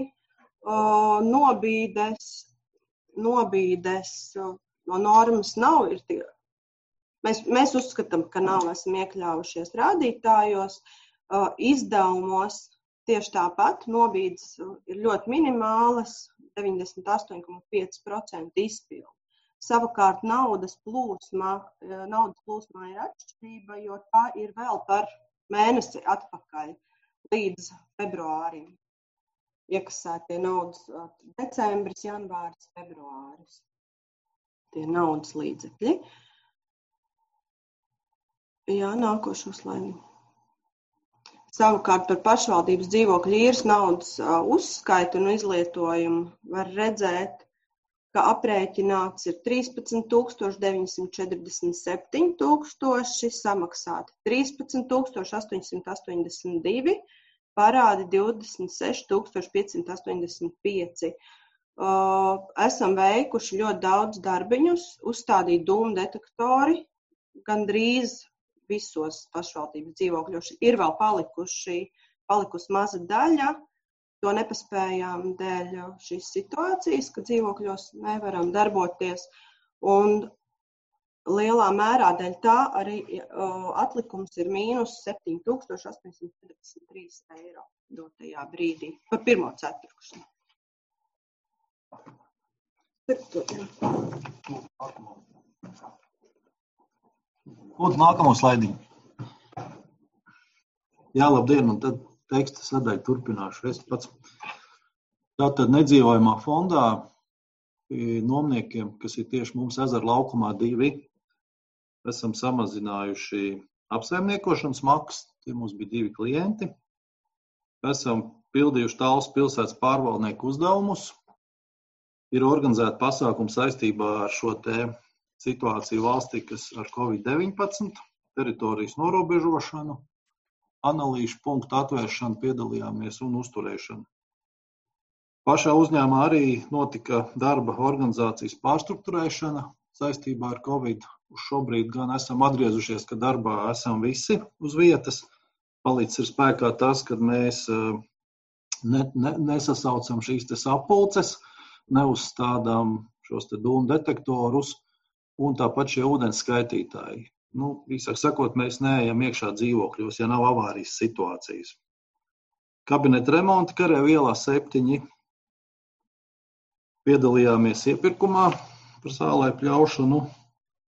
Nobīdes no normas nav. Mēs uzskatām, ka nav, esam iekļāvušies rādītājos. Izdevumos tieši tāpat nobīdes ir ļoti minimālas, 98,5% izpildu. Savukārt naudas plūsmā ir atšķirība, jo tā ir vēl par mēnesi atpakaļ līdz februārim. Iekasētie naudas decembris, janvāris, februāris. Tie naudas līdzekļi. Jā, nākošo slaidu. Savukārt par pašvaldības dzīvokļu īres naudas uzskaitu un izlietojumu var redzēt, ka aprēķināts ir 13,947,000, samaksāti 13,882, parādi 26,585. Esam veikuši ļoti daudz darbiņus, uzstādīt dūmu detektori, gandrīz visos pašvaldības dzīvokļos. Ir vēl palikusi maza daļa, to nepaspējām dēļ šīs situācijas, ka dzīvokļos nevaram darboties, un lielā mērā dēļ tā arī atlikums ir mīnus 7,843 eiro dotajā brīdī par 1. ceturkšņu. Lūdzu, nākamo slaidiņu. Jā, labdien, un tad teksta sadaļu turpināšu es pats. Tātad nedzīvojamā fondā nomniekiem, kas ir tieši mums ezera laukumā 2, esam samazinājuši apsaimniekošanas maksas, tie mums bija 2 klienti. Esam pildījuši Talsu pilsētas pārvaldnieku uzdevumus. Ir organizēta pasākuma saistībā ar šo te situāciju valstī, kas ar Covid-19, teritorijas norobežošanu, analīžu punktu atvēršanu, piedalījāmies un uzturēšanu. Pašā uzņēmumā arī notika darba organizācijas pārstrukturēšana saistībā ar Covid. Uz šobrīd gan esam atgriezušies, ka darbā esam visi uz vietas. Palicis ir spēkā tas, ka mēs nesasaucam šīs te sapulces, neuzstādām šos te dūmu detektorus un tāpat šie ūdens skaitītāji. Īsāk sakot, mēs neejam iekšā dzīvokļos, ja nav avārijas situācijas. Kabineta remonti Karēva ielā 7. Piedalījāmies iepirkumā par sālē pļaušanu.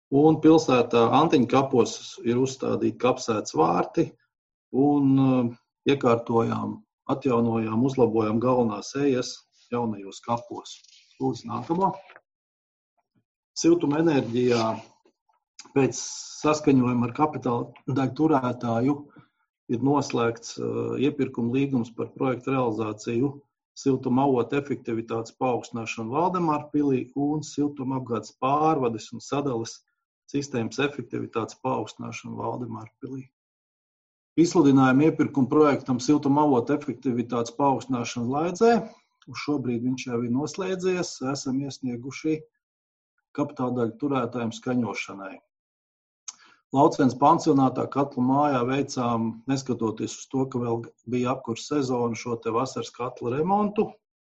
Un pilsētā Antiņkapos ir uzstādīti kapsētas vārti un iekārtojām, atjaunojām, uzlabojām galvenās ejas jaunajos kapos. Lūdzu, nākamo. Siltumenerģijā pēc saskaņojuma ar kapitāla daļu turētāju ir noslēgts iepirkuma līgums par projektu realizāciju siltuma avotu efektivitātes paaugstināšanu Valdemārpilī un siltuma apgādes pārvades un sadales sistēmas efektivitātes paaugstināšanu Valdemārpilī. Izsludinājumu iepirkuma projektam siltuma avotu efektivitātes paaugstināšanu Laidzē. Uz šobrīd viņš jau ir noslēdzies. Esam iesnieguši kapitāla daļu turētājiem skaņošanai. Laucvienas pansionātā katlu mājā veicām, neskatoties uz to, ka vēl bija apkurs sezona, šo te vasaras katla remontu.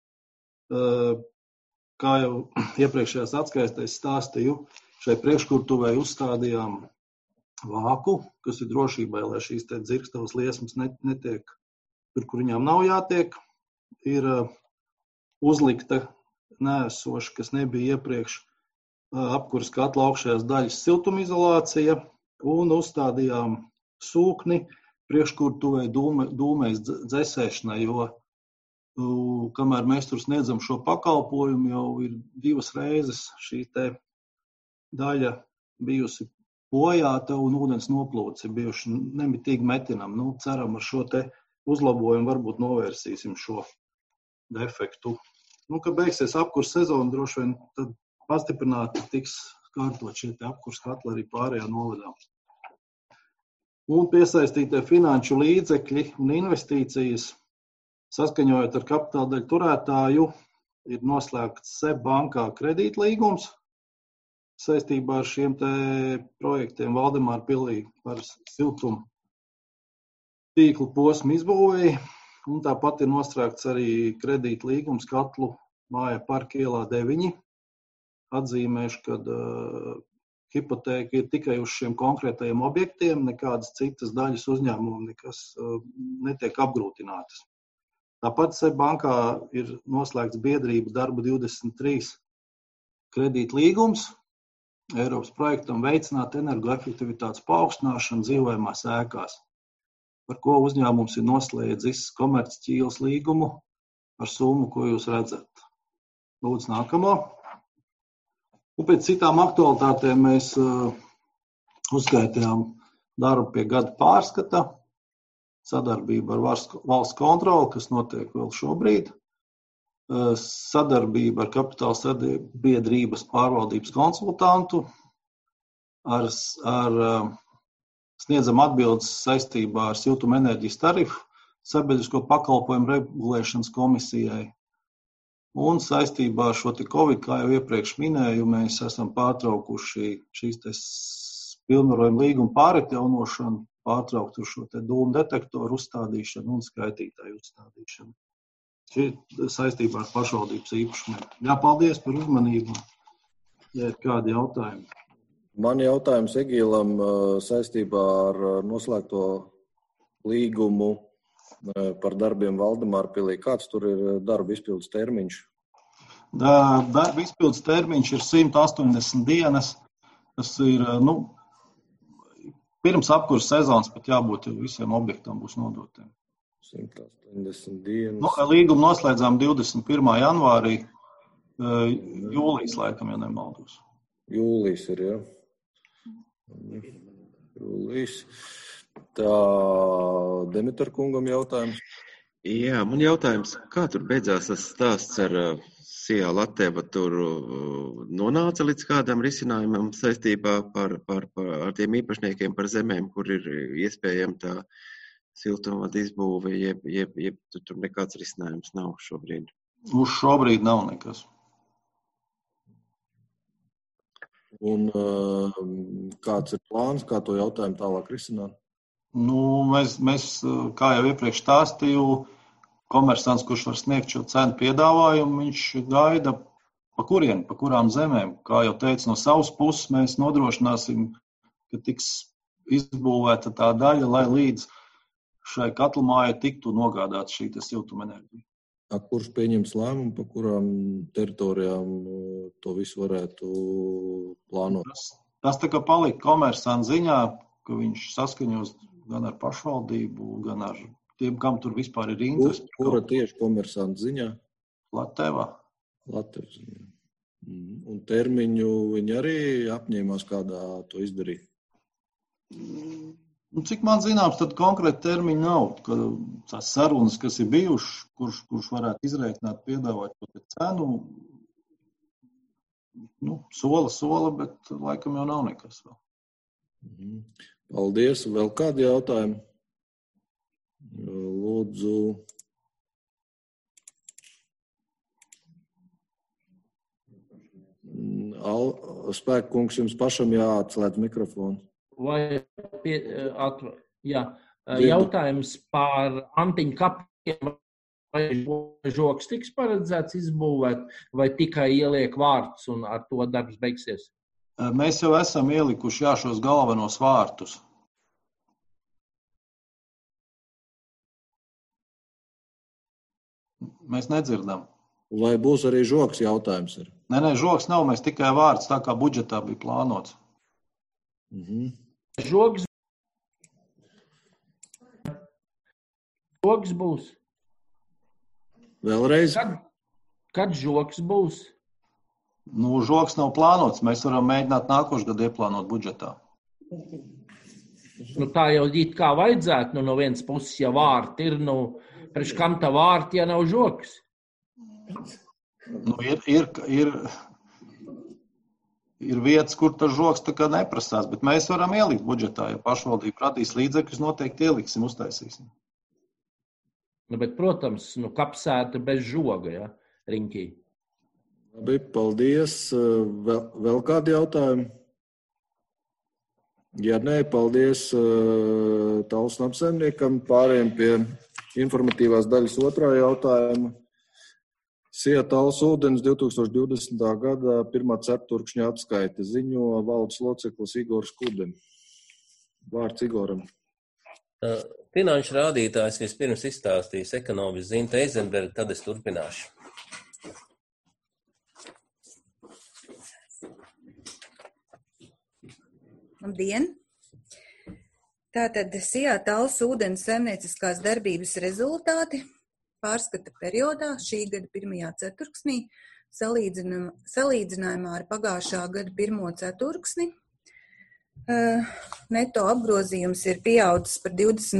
Kā jau iepriekšējās atskaistēs stāstīju, šai priekškurtuvei uzstādījām vāku, kas ir drošībai, lai šīs te dzirkstavas liesmas netiek tur, kur viņām nav jātiek. Ir uzlikta neesoša, kas nebija iepriekš, apkuras katla augšējās daļas siltumizolācija un uzstādījām sūkni priekškurtuvei dūmēs dzesēšanai, jo kamēr mēs tur sniedzam šo pakalpojumu, jau ir 2 reizes šī te daļa bijusi bojāta un ūdens noplūdes ir bijuši nemitīgi metinam. Ceram, ar šo te uzlabojumu varbūt novērsīsim šo defektu. Kad beigsies apkurs sezona, droši vien tad pastiprināti tiks kārtot šie te apkurs katli arī pārējā novadā. Un piesaistītie finanšu līdzekļi un investīcijas, saskaņojot ar kapitāla daļu turētāju, ir noslēgts SEB bankā kredītlīgums saistībā ar šiem te projektiem Valdemārpilī par siltumu tīklu posmu izbūvēji. Un tāpat ir noslēgts arī kredītlīgums katlu māja Parka ielā 9. Atzīmēšu, ka hipotēka ir tikai uz šiem konkrētajiem objektiem, nekādas citas daļas uzņēmumu nekas netiek apgrūtinātas. Tāpat SEB bankā ir noslēgts biedrības darba 23 kredītlīgums Eiropas projektam veicināt energoefektivitātes paaugstināšanu dzīvojamās ēkās, par ko uzņēmums ir noslēdzis komercķīles līgumu ar summu, ko jūs redzat. Lūdzu, nākamo. Un pēc citām aktualitātēm mēs uzskaitījām darbu pie gada pārskata, sadarbību ar valsts kontroli, kas notiek vēl šobrīd, sadarbība ar kapitāla sabiedrības pārvaldības konsultantu, sniedzam atbildes saistībā ar siltumenerģijas tarifu sabiedrisko pakalpojumu regulēšanas komisijai. Un saistībā ar šo te Covid, kā jau iepriekš minēju, mēs esam pārtraukuši šīs te pilnvarojuma līguma pāratjaunošanu, pārtraukt uz šo te dūmu detektoru uzstādīšanu un skaitītāju uzstādīšanu. Šī saistībā ar pašvaldības īpašumiem. Jā, paldies par uzmanību. Ja ir kādi jautājumi. Man jautājums Egīlam saistībā ar noslēgto līgumu par darbiem Valdemārpilī. Kāds tur ir darba izpildes termiņš? Darba izpildes termiņš ir 180 dienas. Tas ir, pirms apkuras sezonas pat jābūt visiem objektam būs nodotiem. 180 dienas. Līgumu noslēdzām 21. janvārī, jūlijas laikam, ja nemaldos. Jūlijas ir, jā. Jūlijas. Tā Demetra kungam jautājums. Jā, man jautājums, kā tur beidzās tas stāsts ar Sijā Lateva, tur nonāca līdz kādam risinājumam saistībā ar tiem īpašniekiem par zemēm, kur ir iespējama tā siltumvada izbūve, jeb tur nekāds risinājums nav šobrīd? Uz šobrīd nav nekas. Un kāds ir plāns, kā to jautājumu tālāk risināt? Mēs, kā jau iepriekš stāstīju, komersants, kurš var sniegt šo cenu piedāvājumu, viņš gaida pa kurām zemēm. Kā jau teicu, no savas puses mēs nodrošināsim, ka tiks izbūvēta tā daļa, lai līdz šai katlumājai tiktu nogādāta šī siltumenerģija. Kurš pieņems lēmumu, pa kurām teritorijām to visu varētu plānot? Tas tā kā palika komersanta ziņā, ka viņš saskaņos gan ar pašvaldību, gan ar tiem, kam tur vispār ir interesi. Kura tieši komersanta ziņā? Latevā. Latevā ziņā. Un termiņu viņi arī apņēmās kādā to izdarīt? Cik man zināms, tad konkrēti termiņi nav. Tās sarunas, kas ir bijušas, kurš varētu izrēķināt, piedāvāt to cenu, sola, bet laikam jau nav nekas vēl. Paldies. Vēl kādi jautājumi? Lūdzu. Spēkkungs, jums pašam jāatslēdz mikrofonu. Jautājums par Antiņu kapiem. Vai žoks tiks paredzēts izbūvēt, vai tikai ieliek vārtus un ar to darbs beigsies? Mēs jau esam ielikuši šos galvenos vārtus. Mēs nedzirdam. Vai būs arī žoks jautājums? Nē, žoks nav, mēs tikai vārds, tā kā budžetā bija plānots. Žoks būs. Vēlreiz? Kad žoks būs? Žoks nav plānots. Mēs varam mēģināt nākošu gadu ieplānot budžetā. Tā jau it kā vajadzētu. No vienas puses, ja vārti ir, priekš kam tā vārti, ja nav žoks? Ir vietas, kur tas žoks tā kā neprasās, bet mēs varam ielikt budžetā. Ja pašvaldība radīs līdzekļus, noteikti ieliksim, uztaisīsim. Bet, protams, kapsēta bez žoga, ja, riņķī. Labi, paldies. Vēl kādi jautājumi? Ja nē, paldies Talsu apsaimniekam. Pārējiem pie informatīvās daļas otrā jautājuma. SIA Talsu ūdens 2020. gada 1. ceturkšņa atskaite ziņo valdes loceklis Igors Kudem. Vārds Igoram. Finanšu rādītājs vispirms izstāstīs ekonomists Zinta Eizenberga, tad es turpināšu. Labdien! Tātad SIA Talsu ūdens saimnieciskās darbības rezultāti pārskata periodā šī gada 1. ceturksnī salīdzinājumā ar pagājušā gada 1. ceturksni. Neto apgrozījums ir pieaudzis par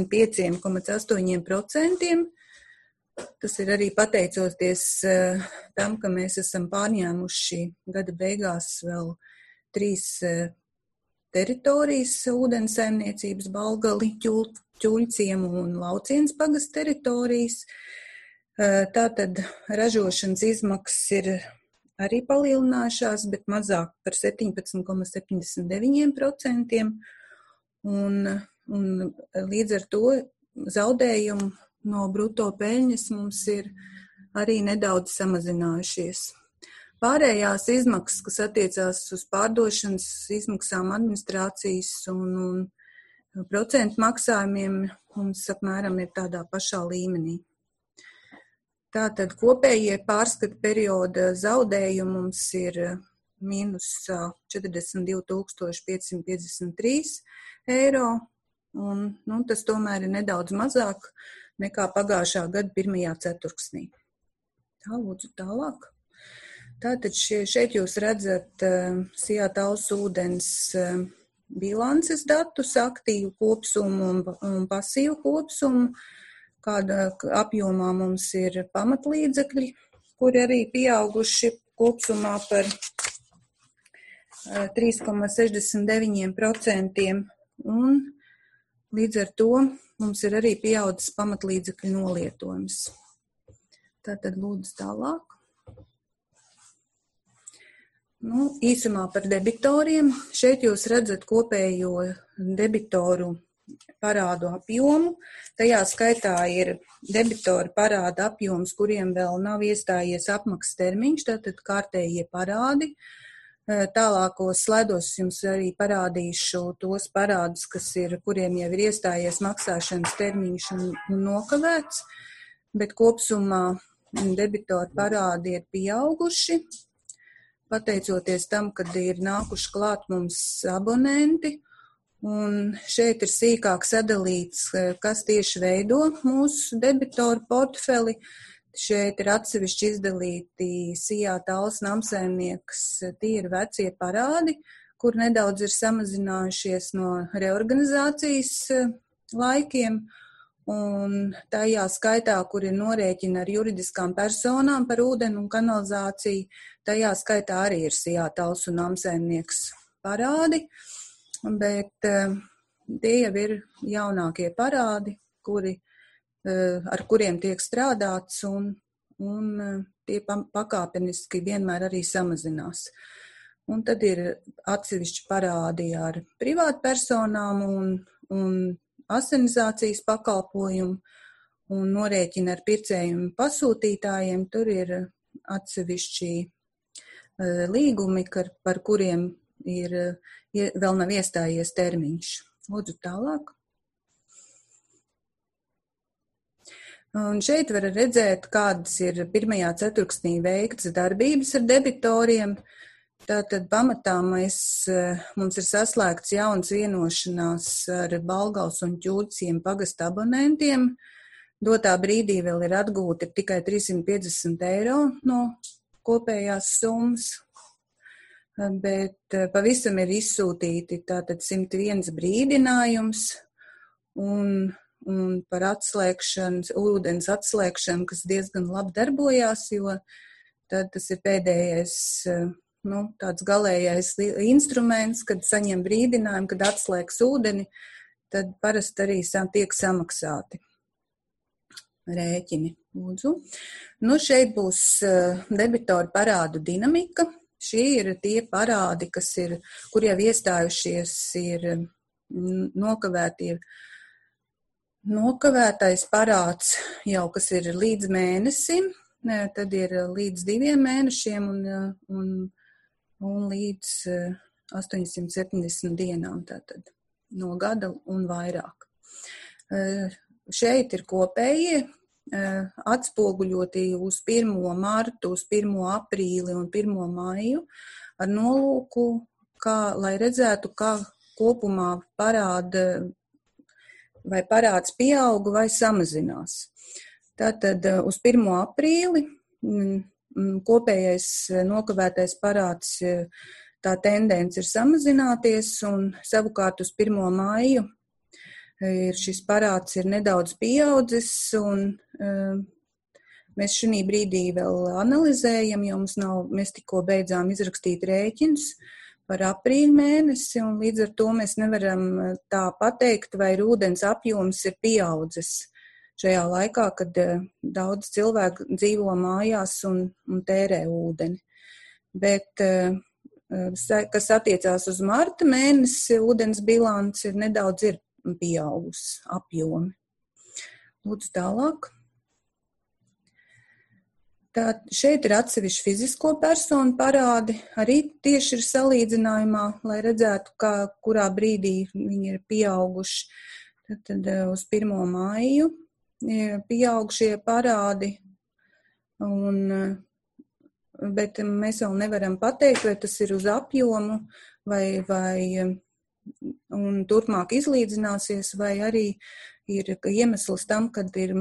25,8%. Tas ir arī pateicoties tam, ka mēs esam pārņēmuši gada beigās vēl 3 teritorijas ūdens saimniecības Balgali, Ķuļciemu un Laucienas pagasta teritorijas. Tātad ražošanas izmaksas ir arī palielinājušās, bet mazāk par 17,79%. Un līdz ar to zaudējumu no bruto peļņas mums ir arī nedaudz samazinājušies. Pārējās izmaksas, kas attiecās uz pārdošanas izmaksām, administrācijas un procentu maksājumiem, mums apmēram ir tādā pašā līmenī. Tātad kopējie pārskata perioda zaudējumi mums ir mīnus 42,553 eiro, un tas tomēr ir nedaudz mazāk nekā pagājušā gada 1. ceturksnī. Tā, lūdzu, tālāk. Tātad šeit jūs redzat SIA Talsu ūdens bilances datus, aktīvu kopsumu un pasīvu kopsumu, kāda apjomā mums ir pamatlīdzekļi, kuri arī pieauguši kopsumā par 3,69%, un līdz ar to mums ir arī pieaudzis pamatlīdzekļu nolietojums. Tātad lūdzu tālāk. Īsumā par debitoriem. Šeit jūs redzat kopējo debitoru parādu apjomu. Tajā skaitā ir debitoru parāda apjoms, kuriem vēl nav iestājies apmaksas termiņš, tātad kārtējie parādi. Tālākos slaidos jums arī parādīšu tos parādus, kuriem jau ir iestājies maksāšanas termiņš un nokavēts, bet kopsumā debitoru parādi ir pieauguši. pateicoties tam, kad ir nākuši klāt mums abonenti. Un šeit ir sīkāk sadalīts, kas tieši veido mūsu debitoru portfeli. Šeit ir atsevišķi izdalīti Sijā Talls Namsaimnieks, tie ir vecie parādi, kur nedaudz ir samazinājušies no reorganizācijas laikiem. Un tajā skaitā, kur ir norēķina ar juridiskām personām par ūdeni un kanalizāciju, tajā skaitā arī ir Sijā Talls un Namsaimnieks parādi. Bet tie jau ir jaunākie parādi, ar kuriem tiek strādāts, un tie pakāpeniski vienmēr arī samazinās. Un tad ir atsevišķi parādi ar privātpersonām un asenizācijas pakalpojumu un norēķina ar pircēju un pasūtītājiem. Tur ir atsevišķi līgumi, par kuriem vēl nav iestājies termiņš. Lūdzu tālāk. Un šeit var redzēt, kādas ir pirmajā ceturksnī veiktas darbības ar debitoriem. Tātad pamatā mums ir saslēgts jauns vienošanās ar Balgavas un Ķūciem pagasta abonentiem. Dotā brīdī vēl ir atgūti tikai 350 eiro no kopējās summas. Bet pavisam ir izsūtīti tātad 101 brīdinājums un par ūdens atslēgšanu, kas diezgan labi darbojās, jo tad tas ir pēdējais, tāds galējais instruments, kad saņem brīdinājumu, kad atslēgs ūdeni, tad parasti arī tiek samaksāti rēķini. Lūdzu. Šeit būs debitoru parādu dinamika. Šie ir tie parādi, kur jau iestājušies, ir nokavētais parāds jau, kas ir līdz mēnesim, tad ir līdz 2 mēnešiem un līdz 870 dienām, tātad no gada un vairāk. Šeit ir kopējie atspoguļoti uz 1. martu, uz 1. aprīli un 1. maiju ar nolūku, lai redzētu, kā kopumā parāds pieauga vai samazinās. Tātad uz 1. aprīli kopējais nokavētais parāds, tā tendence ir samazināties, un savukārt uz 1. maiju šis parāds ir nedaudz pieaudzis, un mēs šī brīdī vēl analizējam, jo mēs tikko beidzām izrakstīt rēķinus par aprīļa mēnesi, un līdz ar to mēs nevaram tā pateikt, vai ūdens apjoms ir pieaudzis šajā laikā, kad daudz cilvēku dzīvo mājās un tērē ūdeni. Bet, kas attiecās uz marta mēnesi, ūdens bilants ir nedaudz pieaugus apjomi. Lūdzu tālāk. Šeit ir atsevišķi fizisko personu parādi, arī tieši ir salīdzinājumā, lai redzētu, kurā brīdī viņi ir pieauguši. Tad uz 1. māju pieaugušie parādi, bet mēs vēl nevaram pateikt, vai tas ir uz apjomu, vai un turpmāk izlīdzināsies, vai arī ir iemesls tam, kad ir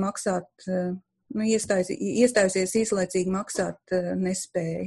iestājusies īslaicīgi maksāt nespēja.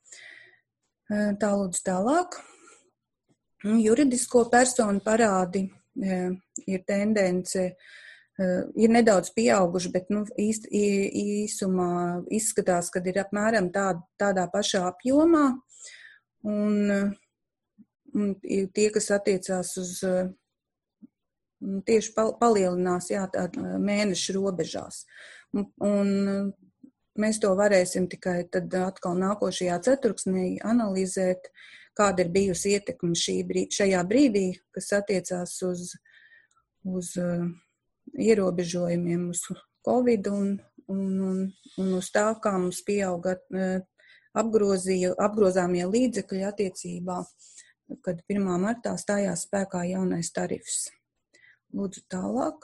Lūdzu tālāk. Juridisko personu parādi ir tendence, ir nedaudz pieauguši, bet īsumā izskatās, ka ir apmēram tādā pašā apjomā. Un tie, kas attiecās uz tieši palielinās mēnešu robežās. Un mēs to varēsim tikai tad atkal nākošajā ceturksnī analizēt, kāda ir bijusi ietekme šajā brīdī, kas attiecās uz ierobežojumiem, uz Covid un uz tā, kā mums pieauga apgrozāmie līdzekļi attiecībā, kad 1. martā stājās spēkā jaunais tarifs. Lūdzu tālāk.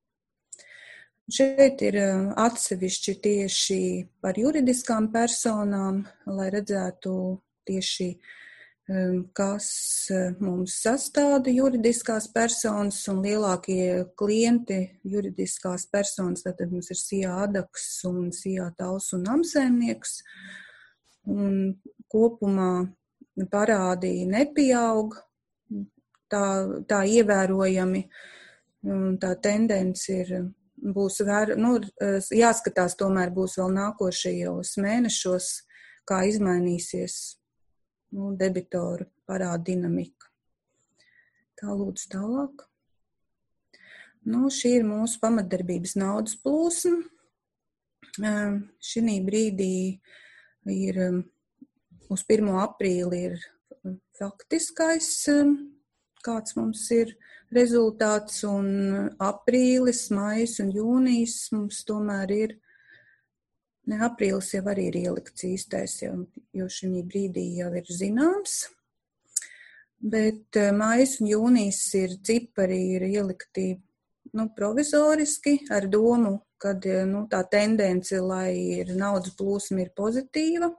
Šeit ir atsevišķi tieši par juridiskām personām, lai redzētu, tieši kas mums sastāda juridiskās personas un lielākie klienti juridiskās personas, tad mums ir SIA Adaks un SIA Tals un Namsēmnieks. Un kopumā parādi nepieaug tā ievērojami, un tā tendence būs jāskatās tomēr būs vēl nākošajos mēnešos, kā izmainīsies debitoru parāda dinamika. Tā lūdzu tālāk. Šī ir mūsu pamatdarbības naudas plūsma. Šī brīdī ir uz 1. aprīli ir faktiskais, kāds mums ir rezultāts, un aprīlis, maijs un jūnijas mums tomēr ir. Aprīlis jau arī ir ielikts īstais, jo šī brīdī jau ir zināms, bet maijs un jūnijas cipari ir ielikti provizoriski ar domu, kad tā tendence, lai naudas plūsma ir pozitīva.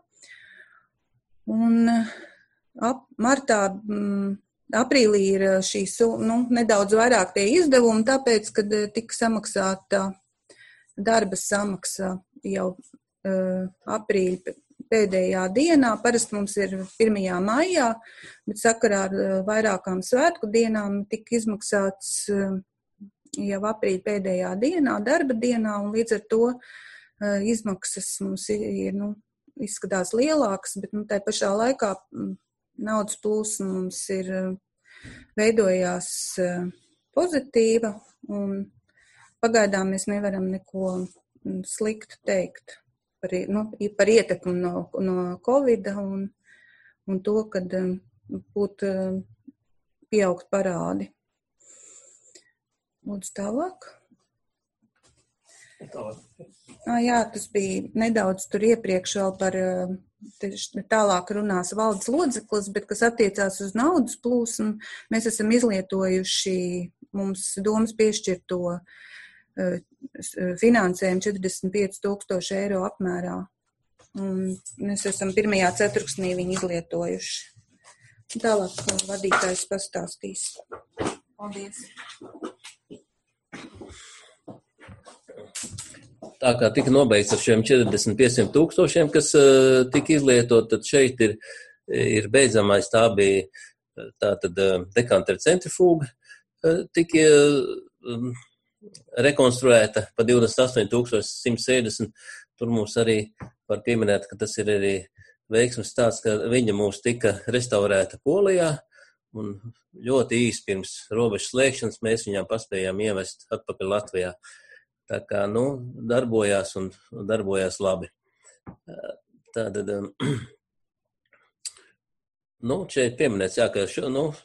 Un martā, aprīlī ir šīs nedaudz vairāk tie izdevumi, tāpēc, kad tika samaksāta darba samaksa jau aprīļa pēdējā dienā, parasti mums ir 1. maijā, bet sakarā ar vairākām svētku dienām tika izmaksāts jau aprīļa pēdējā dienā, darba dienā, un līdz ar to izmaksas mums ir, izskatās lielākas, bet tai pašā laikā naudas plūsma mums ir veidojās pozitīva, un pagaidām mēs nevaram neko sliktu teikt par ietekmi no Covid un to, kad būtu pieaugt parādi. Lūdzu tālāk. Jā, tas bija nedaudz tur iepriekš vēl par tālāk runās valdes lodzeklis, bet kas attiecās uz naudas plūsmu, mēs esam izlietojuši mums domas piešķirto finansējumu 45,000 eiro apmērā. Un mēs esam 1. ceturksnī viņu izlietojuši. Tālāk vadītājs pastāstīs. Paldies. Tā kā tika nobeigts ar šiem 45,000, kas tika izlietot, tad šeit ir beidzamais, tā bija tātad dekantera centrifūga, tika rekonstruēta pa 28,160. Tur mums arī var pieminēt, ka tas ir arī veiksmes tāds, ka viņa mums tika restaurēta Polijā, un ļoti īsi pirms robežas slēgšanas mēs viņām paspējām ievest atpakaļ Latvijā. Tā kā, darbojās un darbojās labi. Tātad, šeit pieminēts, jā, ka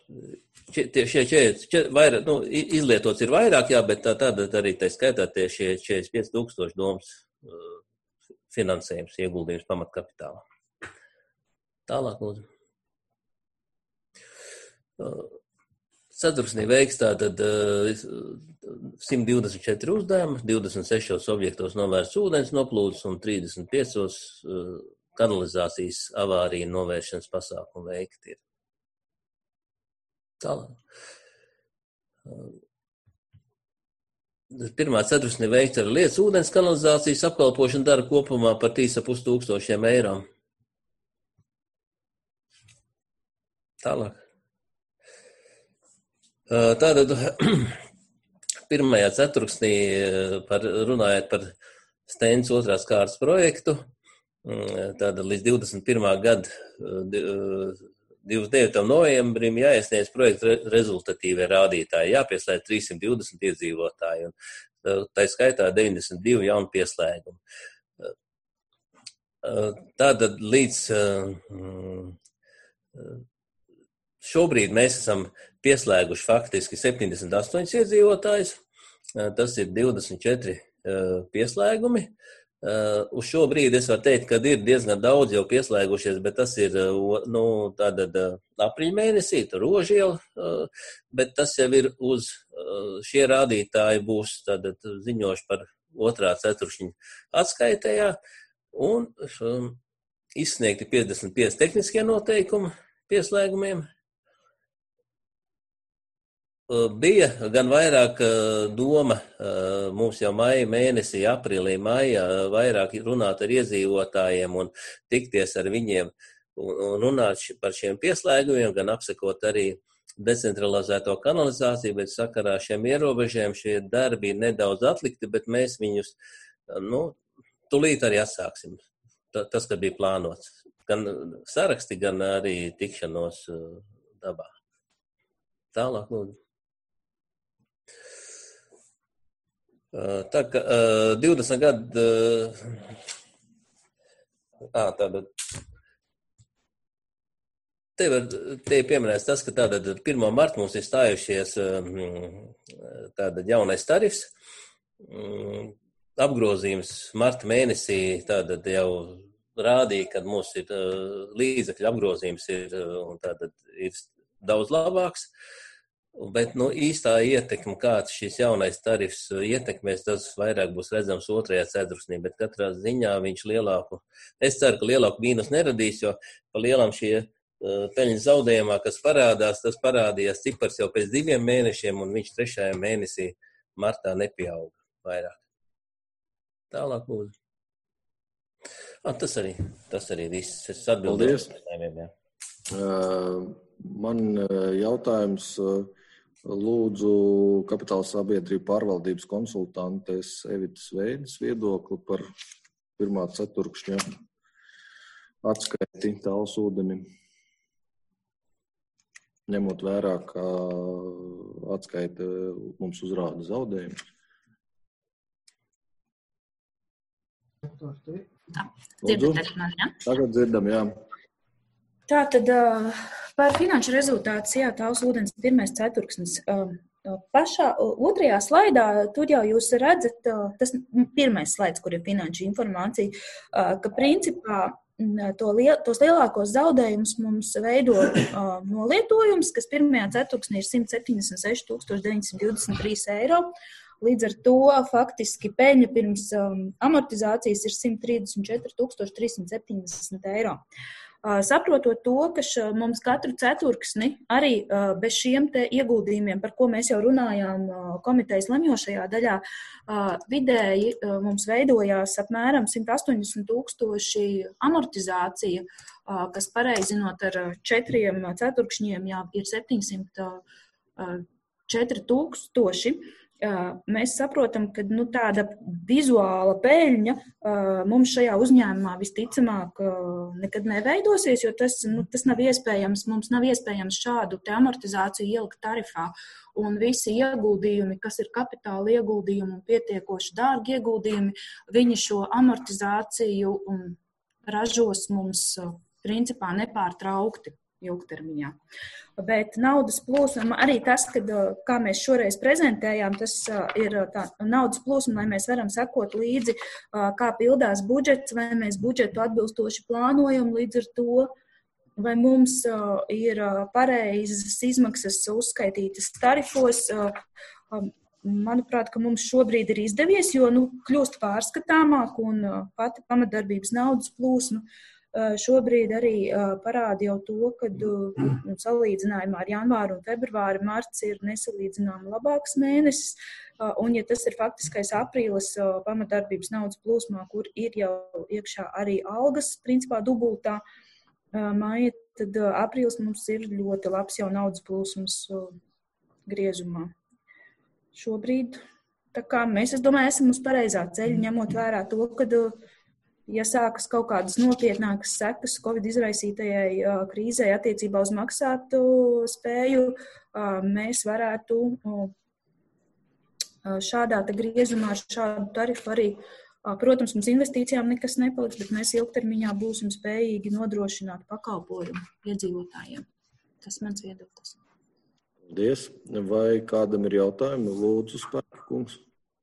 vairāk, izlietots ir vairāk, jā, bet tātad arī tā skaitā tie 45,000 domas finansējums, ieguldījums pamatkapitālā. Tālāk, lūdzu. Ceturksnī veiks tātad 124 uzdevumi, 26 objektos novērsts ūdens noplūdes un 35 kanalizācijas avāriju novēršanas pasākumu veikti ir. Tālāk. Pirmā ceturksnī veikts ar lietas ūdens kanalizācijas apkalpošanu dara kopumā par 3,500 eiro. Tālāk. Tātad pirmajā ceturksnī runājot par Steinas otrās kārtas projektu, tātad līdz 21. gada 29. novembrim jāiesniedz projekta rezultatīvie rādītāji, jāpieslēdz 320 iedzīvotāji, un tā skaitā 92 jaunu pieslēgumu. Tātad līdz šobrīd mēs esam pieslēguši faktiski 78 iedzīvotājus, tas ir 24 pieslēgumi. Uz šo brīdi es varu teikt, ka ir diezgan daudz jau pieslēgušies, bet tas ir tātad aprīļa mēnesī, tur Rožiela, bet tas jau ir uz šie rādītāji būs tātad ziņoši par otrā ceturkšņa atskaitējā, un izsniegti 55 tehniskie noteikumi pieslēgumiem. Bija gan vairāk doma mums jau maija mēnesī, aprīlī, maijā vairāk runāt ar iedzīvotājiem un tikties ar viņiem un runāt par šiem pieslēgumiem, gan apsekot arī decentralizēto kanalizāciju, bet sakarā šiem ierobežiem šie darbi ir nedaudz atlikti, bet mēs viņus, tulīt arī atsāksim. Tas, kad bija plānots. Gan saraksti, gan arī tikšanos dabā. Tālāk, lūdzu. Tā kā 20 gadu, te ir pieminēts tas, ka tātad 1. marta mums ir stājušies tātad jaunais tarifs, apgrozījums marta mēnesī tātad jau rādīja, kad mums ir līdzekļu apgrozījums ir daudz labāks. Bet īstā ietekme, kāds šis jaunais tarifs ietekmēs, tas vairāk būs redzams 2. ceturksnī, bet katrā ziņā viņš lielāku, es ceru, ka lielāku mīnus neradīs, jo pa lielam šie peļņas zaudējumā, kas parādās, tas parādījās cipars jau pēc 2 mēnešiem, un viņš 3. mēnesī martā nepieauga vairāk. Tālāk lūdzu. Tas arī viss. Es atbildēju uz jautājumiem. Man jautājums, lūdzu, kapitāla sabiedrību pārvaldības konsultantes Evitas Veidas viedokli par 1. ceturkšņa atskaiti Tallas ūdenim. Ņemot vērā, ka atskaita mums uzrāda zaudējumus. Tagad dzirdam, jā. Tātad par finanšu rezultātus, Tallas ūdens 1. ceturksnis. Pašā 2. slaidā, tur jau jūs redzat, tas 1. slaids, kur ir finanšu informācija, ka principā tos lielākos zaudējumus mums veido nolietojums, kas 1. ceturksnī ir 176 923 eiro. Līdz ar to faktiski peļņa pirms amortizācijas ir 134 370 eiro. Saprotot to, ka mums katru ceturksni arī bez šiem te ieguldījumiem, par ko mēs jau runājām komitejas lemjošajā daļā, vidēji mums veidojās apmēram 180 000 amortizācija, kas pareizinot ar 4 ceturkšņiem jau ir 704 000. Mēs saprotam, ka tāda vizuāla peļņa mums šajā uzņēmumā visticamāk nekad neveidosies, jo tas nav iespējams. Mums nav iespējams šādu amortizāciju ielikt tarifā. Un visi ieguldījumi, kas ir kapitāla ieguldījumi un pietiekoši dārgi ieguldījumi, viņi šo amortizāciju ražos mums principā nepārtraukti ilgtermiņā. Bet naudas plūsma, arī tas, kā mēs šoreiz prezentējām, tas ir tā naudas plūsma, lai mēs varam sekot līdzi, kā pildās budžets, vai mēs budžetu atbilstoši plānojam, līdz ar to, vai mums ir pareizas izmaksas uzskaitītas tarifos. Manuprāt, ka mums šobrīd ir izdevies, jo kļūst pārskatāmāk un pati pamatdarbības naudas plūsma šobrīd arī parāda jau to, ka salīdzinājumā ar janvāru un februāru marts ir nesalīdzināmi labāks mēnesis, un ja tas ir faktiskais aprīlis pamatdarbības naudas plūsmā, kur ir jau iekšā arī algas, principā dubultā maija, tad aprīlis mums ir ļoti labs jau naudas plūsmas griezumā. Šobrīd, tā kā mēs, es domāju, esam uz pareizā ceļa, ņemot vērā to, ka ja sākas kaut kādas nopietnākas sekas Covid izraisītajai krīzei attiecībā uz maksātu spēju, mēs varētu šādā griezumā ar šādu tarifu arī, protams, mums investīcijām nekas nepaliks, bet mēs ilgtermiņā būsim spējīgi nodrošināt pakalpojumu iedzīvotājiem. Tas mans viedoklis. Paldies. Vai kādam ir jautājumi? Lūdzu, Spērka kungs.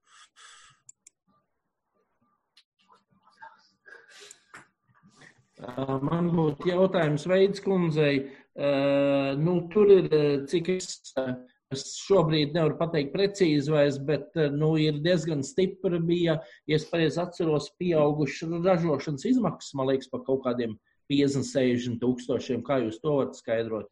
Man būtu jautājums Veidas kundzei. Tur ir, cik es Es šobrīd nevaru pateikt precīzi vairs, bet ir diezgan stipri bija, ja es pareizi atceros, pieauguši ražošanas izmaksas, man liekas, par kaut kādiem 50-60 tūkstošiem. Kā jūs to varat skaidrot?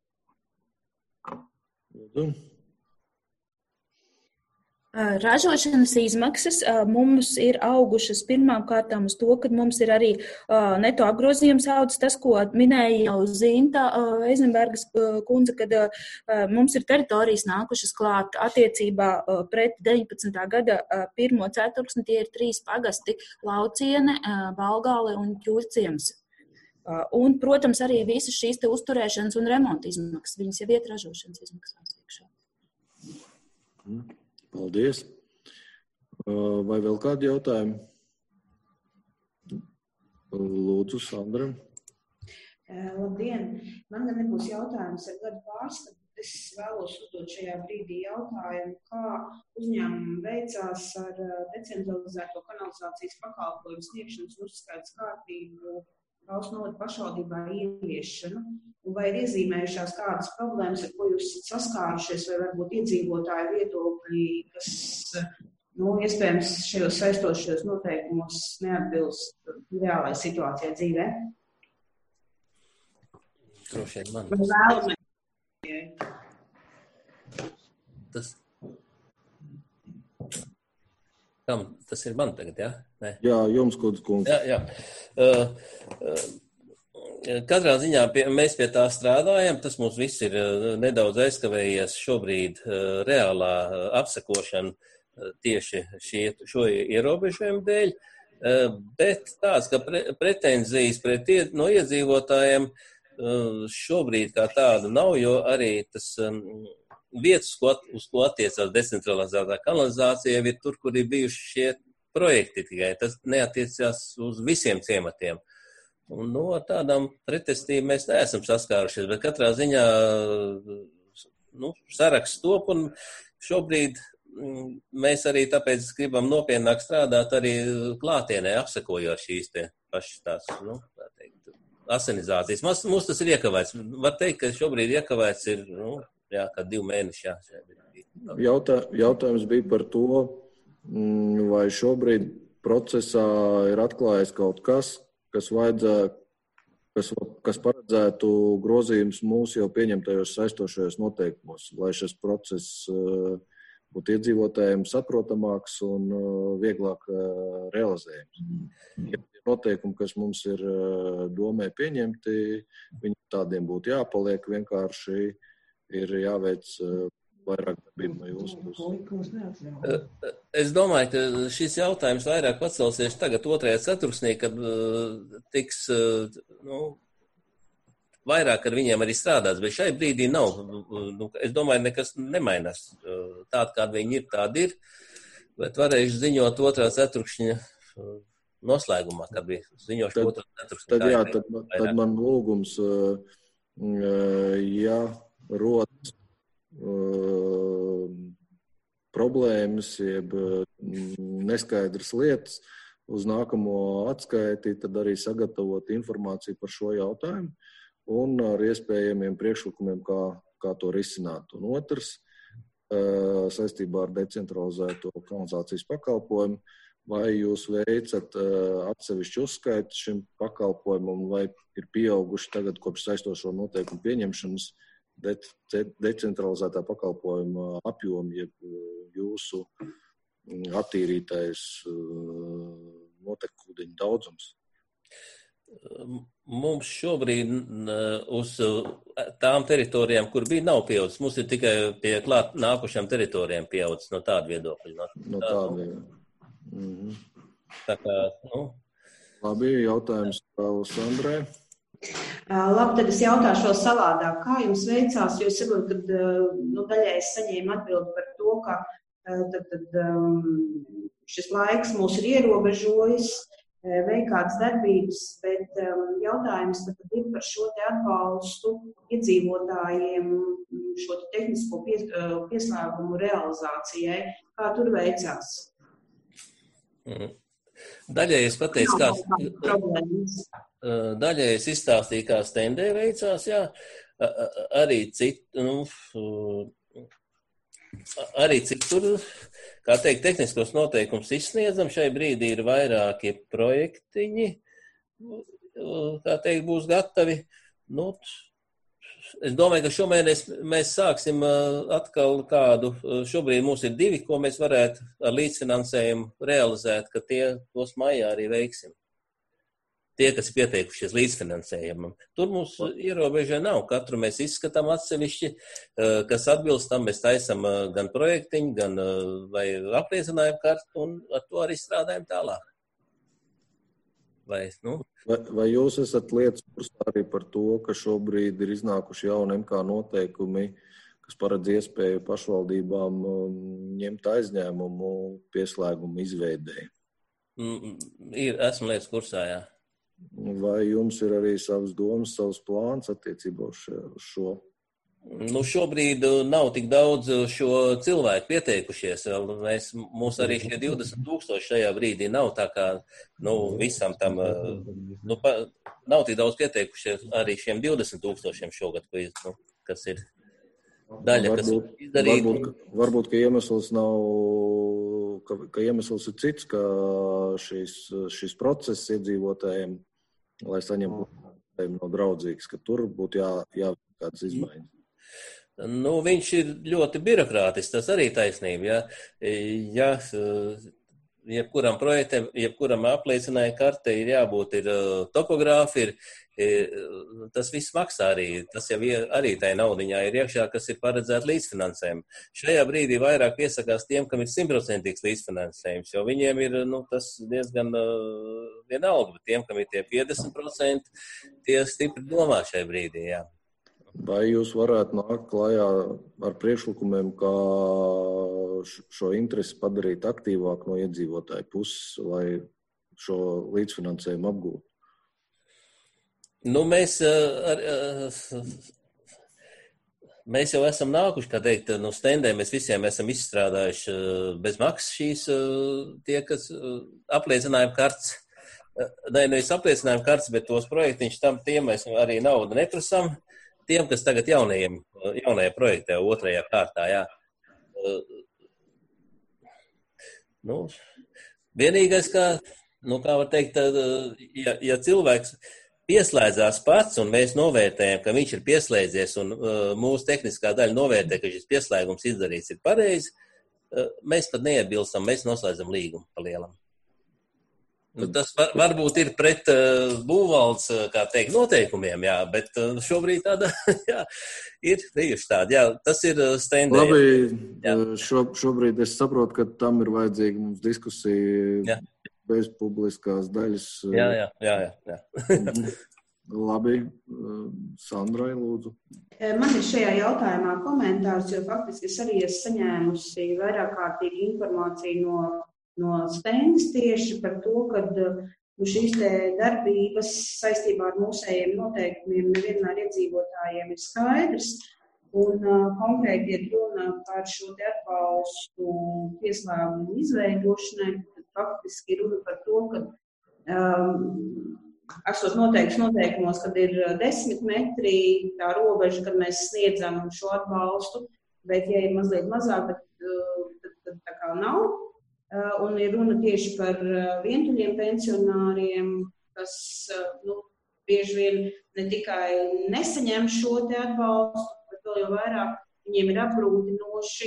Ražošanas izmaksas mums ir augušas pirmām kārtām uz to, ka mums ir arī neto apgrozījums audzis, tas, ko minēja jau Zinta Eizenbergas kundze, kad mums ir teritorijas nākušas klāt attiecībā pret 19. gada 1. ceturksni, tie ir 3 pagasti - Lauciene, Balgāle un Ķurciems. Un, protams, arī visas šīs te uzturēšanas un remonta izmaksas, viņas jau iet ražošanas izmaksās iekšā. Paldies. Vai vēl kādi jautājumi? Lūdzu, Sandra. Labdien! Man gan nebūs jautājums ar gadu pārskatu. Es vēlos uzdot šajā brīdī jautājumu, kā uzņēmumi veicās ar decentralizēto kanalizācijas pakalpojumu sniegšanas uzskaitas kārtību Valsts novada pašvaldībā ieviešanu, un vai ir iezīmējušās kādas problēmas, ar ko jūs esat saskārušies, vai varbūt iedzīvotāju viedokļi, kas, iespējams, šajos saistošajos noteikumos neatbilst reālai situācijai dzīvē? Droši vien man. Tas ir man tagad, jā? Nē. Jā, jums, kungs. Jā. Katrā ziņā mēs pie tā strādājam, tas mums viss ir nedaudz aizkavējies šobrīd reālā apsekošana tieši šo ierobežojumu dēļ, bet tāds, ka pretenzijas no iedzīvotājiem šobrīd kā tāda nav, jo arī tas vietas, uz ko attiecās decentralizētā kanalizācija, ir tur, kur ir bijuši šie projekti tikai. Tas neatiecās uz visiem ciematiem. Un ar tādām pretestīm mēs neesam saskārušies, bet katrā ziņā saraksts top, un šobrīd mēs arī tāpēc gribam nopietnāk strādāt arī klātienē, apsekojot šīs te pašas tās, asinizācijas. Mums tas ir iekavēts. Var teikt, ka šobrīd iekavēts ir, kā 2 mēneši. Jautājums bija par to, vai šobrīd procesā ir atklājies kaut kas, kas paredzētu grozījumus mūsu jau pieņemtajos saistošajos noteikumos, lai šis process būtu iedzīvotājiem saprotamāks un vieglāk realizējams. Ja noteikumi, kas mums ir domē pieņemti, viņi tādiem būtu jāpaliek, vienkārši ir jāveic vairāk darbību no jūsu puses. Es domāju, ka šis jautājums vairāk pacelsies tagad 2. ceturksnī, kad tiks vairāk ar viņiem arī strādāts, bet šai brīdī nav. Es domāju, nekas nemainās. Tāda, kāda viņi ir, tāda ir, bet varēšu ziņot 2. ceturkšņa noslēgumā, kad bija ziņošu 2. ceturkšņa. Tad man lūgums, ja rodas problēmas, jeb neskaidras lietas uz nākamo atskaiti, tad arī sagatavot informāciju par šo jautājumu un ar iespējamiem priekšlikumiem, kā to risināt. Un otrs, saistībā ar decentralizēto kanalizācijas pakalpojumu, vai jūs veicat atsevišķu uzskaitu šim pakalpojumam, vai ir pieauguši tagad kopš saistošo noteikumu pieņemšanas decentralizētā pakalpojuma apjomi, jeb jūsu attīrītais notekūdeņu daudzums? Mums šobrīd uz tām teritorijām, kur bija, nav pieaudzis. Mums ir tikai pie klāt nākušām teritorijām pieaudzis no tāda viedokļa. No tāda viedokļa. Tā kā, Labi, jautājums Sandrai. Labi, tad es jautāšu vēl savādāk. Kā jums veicās, jo es saprotu, ka daļai es saņēmu atbildi par to, ka šis laiks mūs ir ierobežojis, veikāts darbības, bet jautājums tad ir par šo te atbalstu iedzīvotājiem, šo te tehnisko pieslēgumu realizācijai. Kā tur veicās? Daļai es pateicu, daļai es izstāstīju, kā stendē veicās, jā. Arī citu, arī citur, kā teikt, tehniskos noteikumus izsniedzam. Šai brīdī ir vairāki projektiņi, kā teikt, būs gatavi. Nu, es domāju, ka šomēnes mēs sāksim atkal kādu, šobrīd mums ir 2, ko mēs varētu ar līdzfinansējumu realizēt, ka tos maijā arī veiksim. Tie, kas ir pieteikušies līdzfinansējumam. Tur mums ierobežoja nav. Katru mēs izskatām atsevišķi, kas atbilst tam. Mēs taisam gan projektiņu, gan vai apliecinājumu kartu, un ar to arī strādājam tālāk. Vai jūs esat lietas kursā arī par to, ka šobrīd ir iznākuši jauni MK noteikumi, kas paredz iespēju pašvaldībām ņemt aizņēmumu pieslēgumu izveidēji? Esmu lietas kursā, jā. Vai jums ir arī savas domas, savs plāns attiecībā uz šo? Šobrīd nav tik daudz šo cilvēku pieteikušies. Mums arī šie 20,000 šajā brīdī nav tā kā, visam tam, nav tik daudz pieteikušies arī šiem 20,000 šogad, kas ir daļa, kas ir izdarīta. Varbūt, ka iemesls nav, ka iemesls ir cits, ka šis process iedzīvotājiem, lai saņemtu no draudzīgas, ka tur būtu jāveic kādas izmaiņas. Viņš ir ļoti birokrātisks, tas arī taisnība. Ja jebkuram projektam, jebkuram apliecinājumu kartei ir jābūt topogrāfi, tas viss maksā arī. Tas jau arī tai naudiņā ir iekšā, kas ir paredzēta līdzfinansējumu. Šajā brīdī vairāk piesakās tiem, kam ir 100% līdzfinansējums, jo viņiem ir tas diezgan vienalga, bet tiem, kam ir tie 50%, tie stipri domā šajā brīdī, jā. Vai jūs varētu nākt klajā ar priekšlikumiem, kā šo interesi padarīt aktīvāk no iedzīvotāju puses, lai šo līdzfinansējumu apgūtu? Mēs jau esam nākuši, kā teikt, no stendēm mēs visiem esam izstrādājuši bez maksas šīs tie, kas apliecinājuma kartes. Nevis apliecinājuma kartes, bet tos projektiņus tiem mēs arī naudu neprasam. Tiem, kas tagad jaunajā projektā, 2. kārtā, jā. Vienīgais, kā var teikt, ja cilvēks pieslēdzās pats un mēs novērtējam, ka viņš ir pieslēdzies un mūsu tehniskā daļa novērtē, ka šis pieslēgums izdarīts ir pareizi, mēs pat neiebilstam, mēs noslēdzam līgumu pa lielam. Tas varbūt ir pret būvvaldes, kā teikt, noteikumiem, jā, bet šobrīd tāda, jā, ir bijuši tādi, jā, tas ir stendē. Labi, šobrīd es saprotu, ka tam ir vajadzīga mums diskusija bez publiskās daļas. Jā. Labi, Sandrai, lūdzu. Man ir šajā jautājumā komentārs, jo faktiski es arī esmu saņēmusi vairāk kārtīgi informāciju no stendas tieši par to, ka šīs darbības saistībā ar mūsējiem noteikumiem nevienmēr iedzīvotājiem ir skaidrs. Un konkrēti ir runa par šo atbalstu pieslēgumu izveidošanai. Faktiski runa par to, ka esot noteikts noteikumos, kad ir 10 metri tā robeža, kad mēs sniedzam šo atbalstu, bet ja ir mazliet mazāk, tad tā kā nav. Un ir runa tieši par vientuļiem pensionāriem, kas bieži vien ne tikai nesaņem šo te atbalstu, bet vēl jau vairāk viņiem ir apgrūtinoši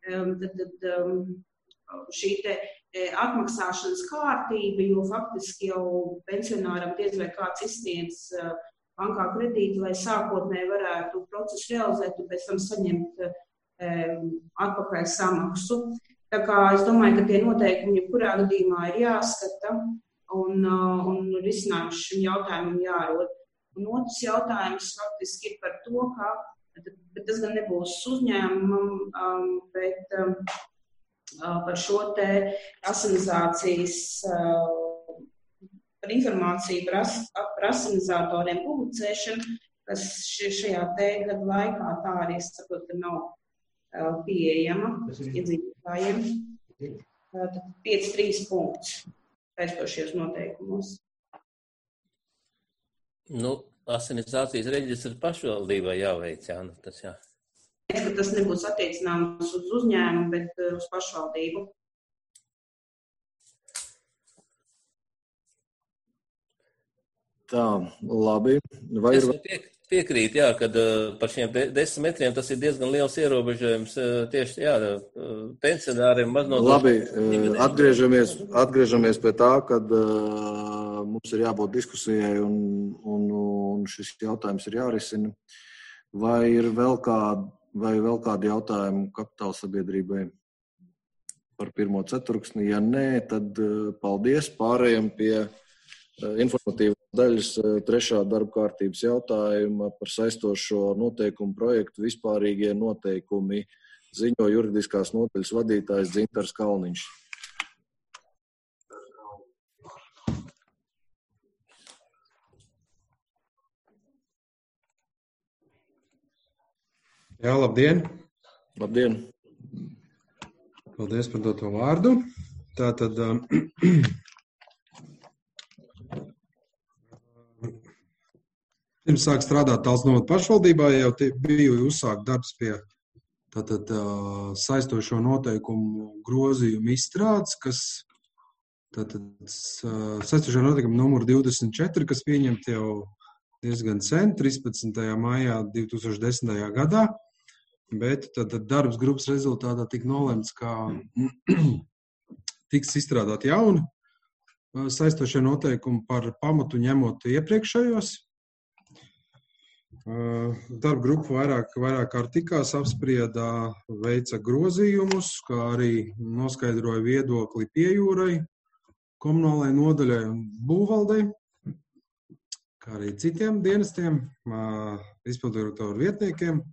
šī te atmaksāšanas kārtība, jo faktiski jau pensionāram diez vai kāds izsniedz bankā kredītu, lai sākotnēji varētu procesu realizēt un pēc tam saņemt atpakaļ samaksu. Tā kā es domāju, ka tie noteikumi jebkurā gadījumā ir jāskata un risinājums šim jautājumam jārod. Un otrs jautājums faktiski ir par to, ka, bet tas gan nebūs uzņēmumam, bet par šo te asinizācijas, par informāciju par asinizatoriem publicēšanu, kas šajā te gadu laikā tā arī saprot, ka nav pieejama iedzīvotājiem. 5.3 punkts pēstošies noteikumos. Asinizācijas reģistrs pašvaldībai jāveic, jā, tas jā. ka tas nebūs attiecināms uz uzņēmumu, bet uz pašvaldību. Tā, labi. Vai es piekrītu, jā, kad par šiem 10 metriem tas ir diezgan liels ierobežojums tieši, jā, pensionāriem Labi, atgriežamies pie tā, kad mums ir jābūt diskusijai un šis jautājums ir jārisina. Vai ir vēl kādi jautājumi kapitāla sabiedrībai par pirmo ceturksni? Ja nē, tad paldies. Pārējiem pie informatīvas daļas 3. darba kārtības jautājuma par saistošo noteikumu projektu vispārīgie noteikumi. Ziņo juridiskās nodaļas vadītājs Dzintars Kalniņš. Jā, labdien! Labdien! Paldies par doto vārdu. Tātad pirms sāk strādāt Talsu novada pašvaldībā, jau bija uzsākt darbs pie saistošo noteikumu grozījumu izstrādes, kas saistošo noteikumu numuru 24, kas pieņemti jau diezgan sen, 13. maijā 2010. gadā, bet tad darbs grupas rezultātā tika nolemts, ka tiks izstrādāt jauni saistošie noteikumi par pamatu ņemot iepriekšējos. Darba grupa vairāk kārt tikās, apsprieda, veica grozījumus, kā arī noskaidroja viedokli Piejūrai, komunālajai nodaļai un būvvaldei, kā arī citiem dienestiem, izpildirektoru vietniekiem.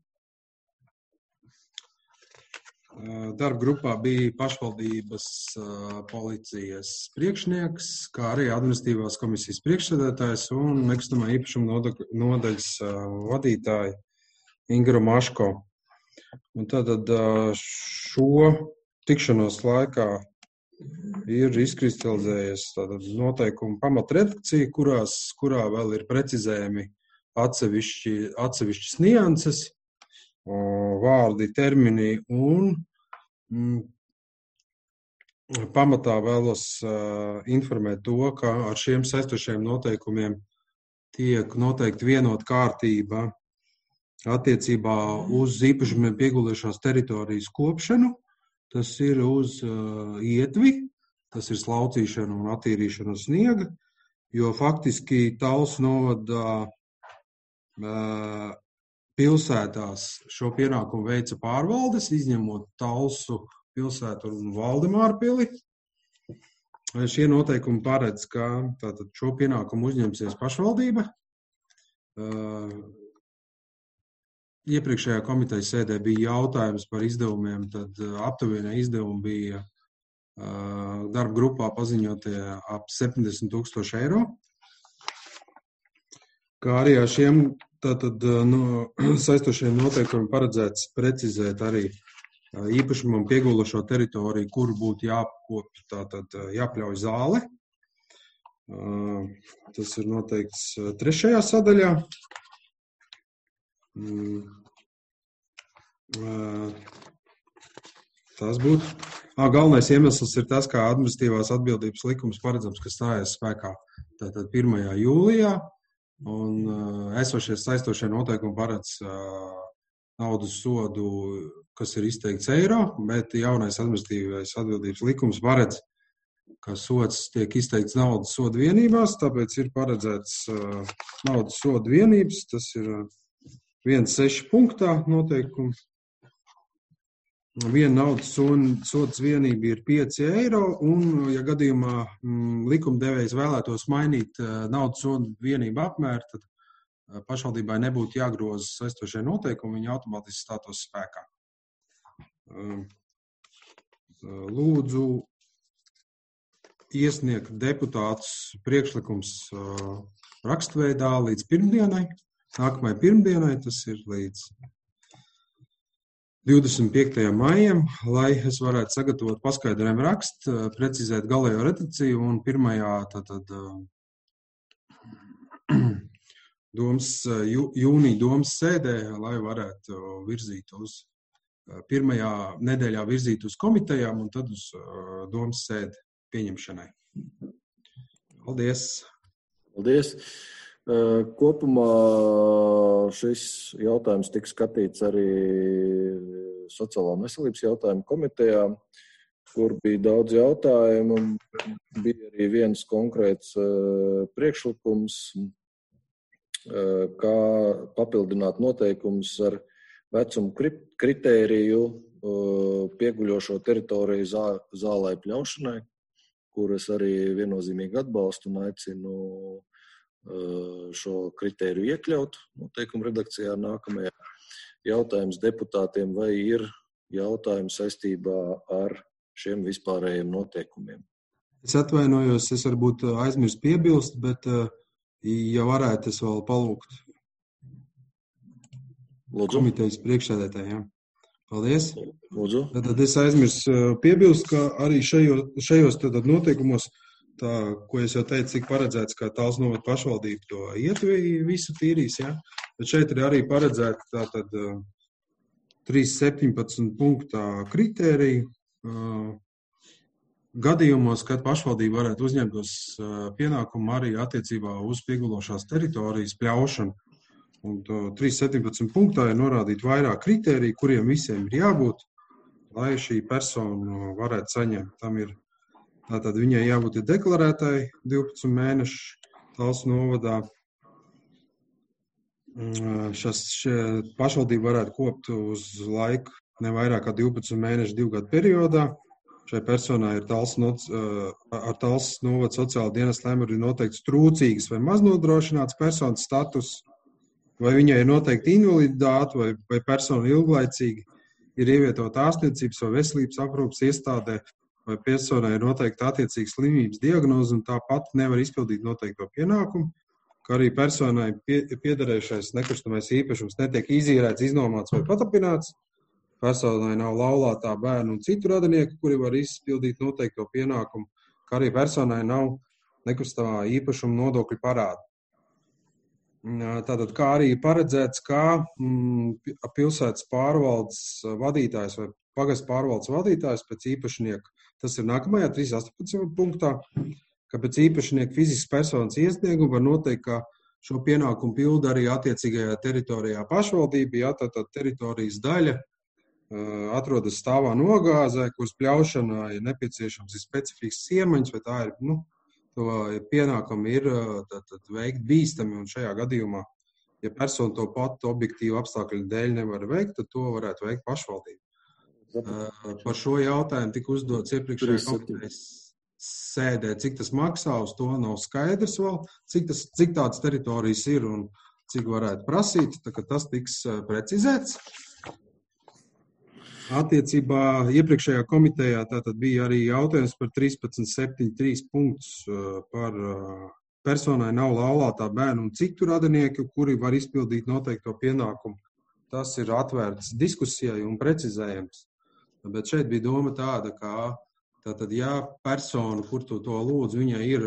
Darba grupā bija pašvaldības policijas priekšnieks, kā arī administratīvās komisijas priekšsēdētājs un nekustamā īpašuma nodaļas vadītāja Ingra Maško. Un tātad šo tikšanos laikā ir izkristalizējies noteikumu pamatredakcija, kurā vēl ir precizējami atsevišķas nianses, vārdi, termini un pamatā vēlos informēt to, ka ar šiem saistošiem noteikumiem tiek noteikti vienota kārtība attiecībā uz īpašumiem pieguldījušās teritorijas kopšanu. Tas ir uz ietvi, tas ir slaucīšana un attīrīšana uz sniega, jo faktiski Talsu novada pilsētās šo pienākumu veica pārvaldes, izņemot Talsu pilsētu un Valdemārpili. Šie noteikumi paredz, ka tātad šo pienākumu uzņemsies pašvaldība. Iepriekšējā komitejas sēdē bija jautājums par izdevumiem, tad aptuvenie izdevumi bija darba grupā paziņotie ap 70,000 eiro. Kā arī ar šiem saistošiem noteikumiem paredzēts precizēt arī īpašumam piegulušo teritoriju, kur būtu jāapkopj, tātad jāpļauj zāle. Tas ir noteikts 3. sadaļā. Tas būtu. Galvenais iemesls ir tas, kā administratīvās atbildības likums paredzams, kas stājās spēkā tātad 1. jūlijā. Un esošie saistošie noteikumi paredz naudas sodu, kas ir izteikts eiro, bet jaunais administratīvais atbildības likums paredz, ka sods tiek izteikts naudas sodu vienībās, tāpēc ir paredzēts naudas sodu vienības, tas ir 1.6 punktā noteikums. Viena naudas sodas vienība ir 5 eiro, un, ja gadījumā likumdevējs vēlētos mainīt naudas sodu vienību apmēru, tad pašvaldībai nebūtu jāgroza saistošie noteikumi, viņi automātiski stātos spēkā. Lūdzu iesniegt deputātus priekšlikums rakstveidā līdz pirmdienai, nākamajai pirmdienai, tas ir līdz 25. maijam, lai es varētu sagatavot paskaidrojumu rakstu, precizēt galējo redakciju un pirmajā jūnija domas sēdē, lai varētu virzīt uz pirmajā nedēļā virzīt uz komitejām un tad uz domas sēdi pieņemšanai. Paldies! Paldies! Kopumā šis jautājums tika skatīts arī Sociālā un veselības jautājumu komitejā, kur bija daudz jautājumu. Bija arī viens konkrēts priekšlikums, kā papildināt noteikumus ar vecumu kritēriju pieguļošo teritoriju zālē pļaušanai, kuras arī viennozīmīgi atbalstu un aicinu šo kritēriju iekļaut noteikumu redakcijā nākamajā. Jautājums deputātiem, vai ir jautājumi saistībā ar šiem vispārējiem noteikumiem? Es atvainojos, es varbūt aizmirstu piebilst, bet, ja varētu, es vēl palūgt komitejas priekšsēdētājiem. Paldies. Lūdzu. Tad es aizmirstu piebilst, ka arī šajos noteikumos, tā, ko es jau teicu, cik paredzēts, ka Talsu novada pašvaldība to ietvi visu tīrīs, ja? Bet šeit ir arī paredzēta tātad 3.17 punktā kritērija gadījumos, kad pašvaldība varētu uzņemtos pienākumu arī attiecībā uz piegulošās teritorijas pļaušanu. Un 3.17 punktā ir norādīti vairāk kritēriju, kuriem visiem ir jābūt, lai šī persona varētu saņemt. Tam ir tātad viņai jābūt deklarētai 12 mēnešu Talsu novadā. Pašvaldība varētu kopt uz laiku ne vairāk kā 12 mēnešu 2 gadu periodā. Šai personai ir ar Talsu novada sociāla dienesta lēmumu ir noteikts trūcīgs vai maznodrošināts personas status, vai viņai ir noteikti invaliditāte, vai persona ilglaicīgi ir ievietota ārstniecības vai veselības aprūpes iestādē, vai personai ir noteikti attiecīgas slimības diagnoze un tāpat nevar izpildīt noteikto pienākumu, ka arī personai piederējušais nekustamais īpašums netiek izīrēts, iznomāts vai patapināts, personai nav laulātā bērnu un citu radinieku, kuri var izpildīt noteikto pienākumu, ka arī personai nav nekustamā īpašuma nodokļu parāda. Tātad, kā arī paredzēts, kā pilsētas pārvaldes vadītājs vai pagastu pārvaldes vadītājs pēc īpašnieka, tas ir nākamajā 3.18 punktā, ka pēc īpašnieka fiziskas personas iesnieguma var noteikt, ka šo pienākumu pilda arī attiecīgajā teritorijā pašvaldība, ja tātad teritorijas daļa atrodas stāvā nogāzē, kuras pļaušanā ir nepieciešams ir specifisks iemaņas, vai tā ir, to pienākumu ir veikt bīstami, un šajā gadījumā, ja persona to patu objektīvu apstākļu dēļ nevar veikt, tad to varētu veikt pašvaldība. Par šo jautājumu tika uzdots iepriekšējā komitejas sēdē, cik tas maksā, uz to nav skaidrs vēl, cik tādas teritorijas ir un cik varētu prasīt, tā ka tas tiks precizēts. Attiecībā iepriekšējā komitejā tātad bija arī jautājums par 13.7.3 punktus par personai nav laulātā bērnu un citu radinieku, kuri var izpildīt noteikto pienākumu. Tas ir atvērts diskusijai un precizējams. Bet šeit bija doma tāda, ka tātad, ja persona, kur to lūdz, viņai ir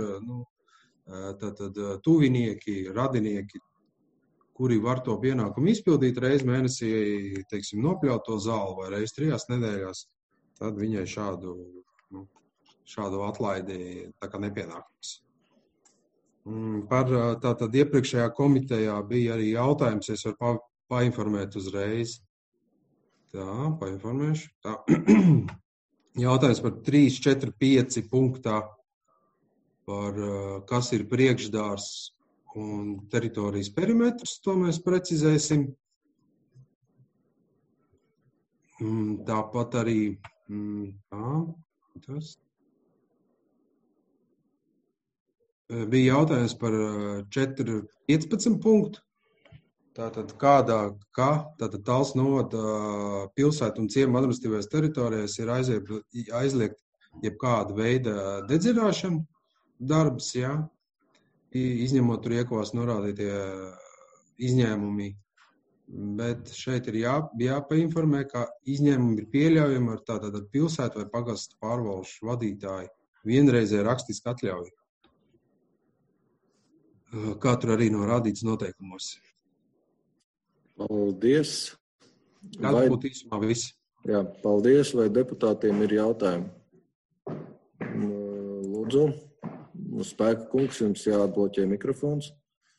tuvinieki, radinieki, kuri var to pienākumu izpildīt reiz mēnesī, teiksim, nopļaut to zāli vai reiz 3 nedēļās, tad viņai šādu atlaidi tā kā nepienākums. Par tātad iepriekšējā komitejā bija arī jautājums, es varu painformēt uzreiz. Tā, painformēšu. Tā. Jautājums par 3.4.5 punktā, par kas ir priekšdārs un teritorijas perimetrs, to mēs precizēsim. Tāpat arī bija jautājums par 4.15 punktu. Tātad tātad Talsu novada pilsētu un ciemu administratīvajās teritorijās ir aizliegt jebkāda veida dedzināšana darbs, ja, izņemot tur iekavās norādītie izņēmumi. Bet šeit ir jāpainformē, ka izņēmumi ir pieļaujami ar pilsētu vai pagastu pārvaldes vadītāju vienreizēju rakstisku atļauju. kā tur arī norādīts noteikumos. Paldies. Tas būtu īsumā viss. Jā, paldies. Vai deputātiem ir jautājumi? Lūdzu, Spēka kungs, jums jāatbloķē mikrofons.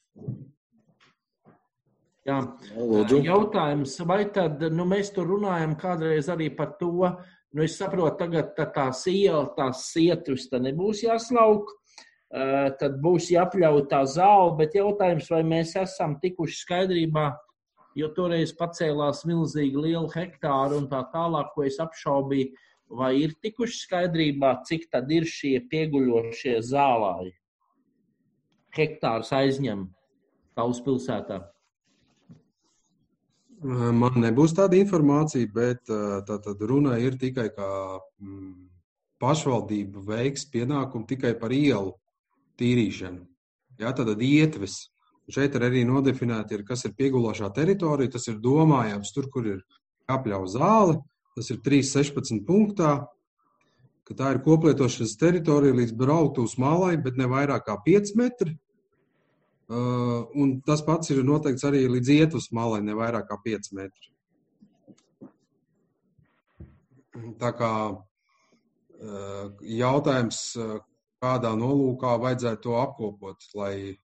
Jā, lūdzu. Jautājums, vai tad mēs tur runājam kādreiz arī par to, es saprotu, tagad tās sietuvs nebūs jāslauk, tad būs jāpļauj tā zāle, bet jautājums, vai mēs esam tikuši skaidrībā, jo toreiz pacēlās milzīgi lielu hektāru un tā tālāk, ko es apšaubīju, vai ir tikuši skaidrībā, cik tad ir šie pieguļošie zālāji? Hektārus aizņem Talspilsētā. Man nebūs tāda informācija, bet tātad runa ir tikai, kā pašvaldība veiks pienākumu tikai par ielu tīrīšanu. Jā, tātad ietves. Šeit arī nodefinēti ir, kas ir piegulošā teritorija. Tas ir domājams tur, kur ir jāpļauj zāle. Tas ir 3.16 punktā, ka tā ir koplietošanas teritorija līdz brauktuves malai, bet ne vairāk kā 5 metri. Un tas pats ir noteikts arī līdz ietves malai, ne vairāk kā 5 metri. Tā kā jautājums, kādā nolūkā vajadzētu to apkopot, lai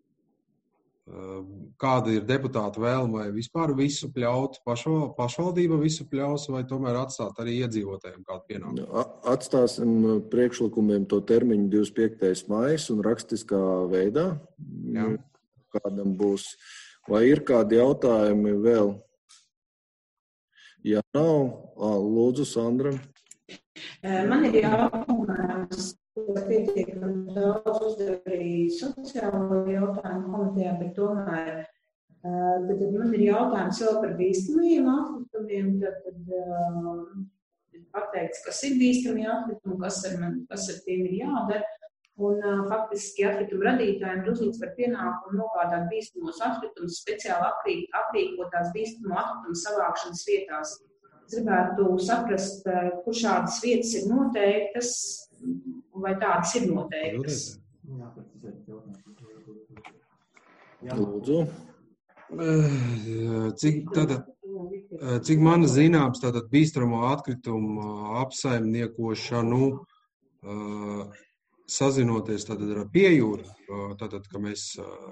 kāda ir deputāta vēlme, vai vispār visu pļaut, pašvaldība visu pļaus, vai tomēr atstāt arī iedzīvotājiem kādu pienākumu? Atstāsim priekšlikumiem to termiņu 25. maijs un rakstiskā veidā. Jā. Kādam būs. Vai ir kādi jautājumi vēl? Ja nav, lūdzu, Sandra. Man ir jautājums. Pietiekami daudz uzdevi sociālo jautājumu komitejā, bet tomēr tad man ir jautājums vēl par bīstamajiem atkritumiem. Tad pateikts, kas ir bīstamie atkritumi, kas ar tiem ir jādara. Un faktiski atkritumu radītājiem ir uzlīdz par pienākumu nogādāt bīstamos atkritumus speciāli aprīkotās bīstamo atkritumu savākšanas vietās. Es gribētu saprast, kur šādas vietas ir noteiktas, vai tādas ir noteiktas. Lūdzu. Cik man zināms, tātad bīstamo atkritumu apsaimniekošanu sazinoties tātad ar Piejūru, tātad, ka mēs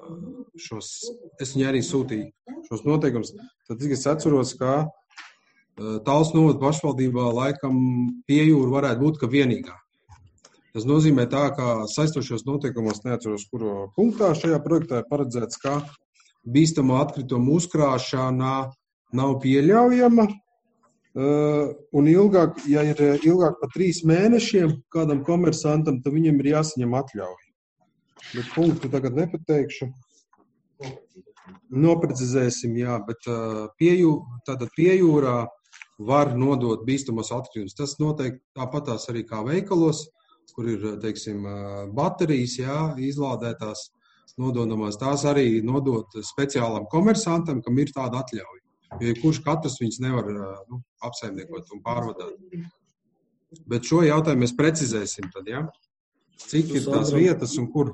es viņai arī sūtīju šos noteikumus, tad es atceros, ka Talsu novada pašvaldībā laikam Piejūra varētu būt, ka vienīgā. Tas nozīmē tā, ka saistošos noteikumos, neatceros, kuro punktā šajā projektā ir paredzēts, ka bīstamo atkritumu uzkrāšana nav pieļaujama, un ilgāk, ja ir ilgāk par 3 mēnešiem kādam komersantam, tad viņam ir jāsaņem atļauja. Bet punktu tagad nepateikšu. Noprecizēsim, jā, bet Piejūrā var nodot bīstamos atkritumus. Tas noteikti tāpatās arī kā veikalos, kur ir, teiksim, baterijas, jā, izlādētās, nododamās. Tās arī nodot speciālam komersantam, kam ir tāda atļauja. Jo kurš katrs viņus nevar apsaimniekot un pārvadāt. Bet šo jautājumu mēs precizēsim tad, jā? Cik ir tās vietas un kur?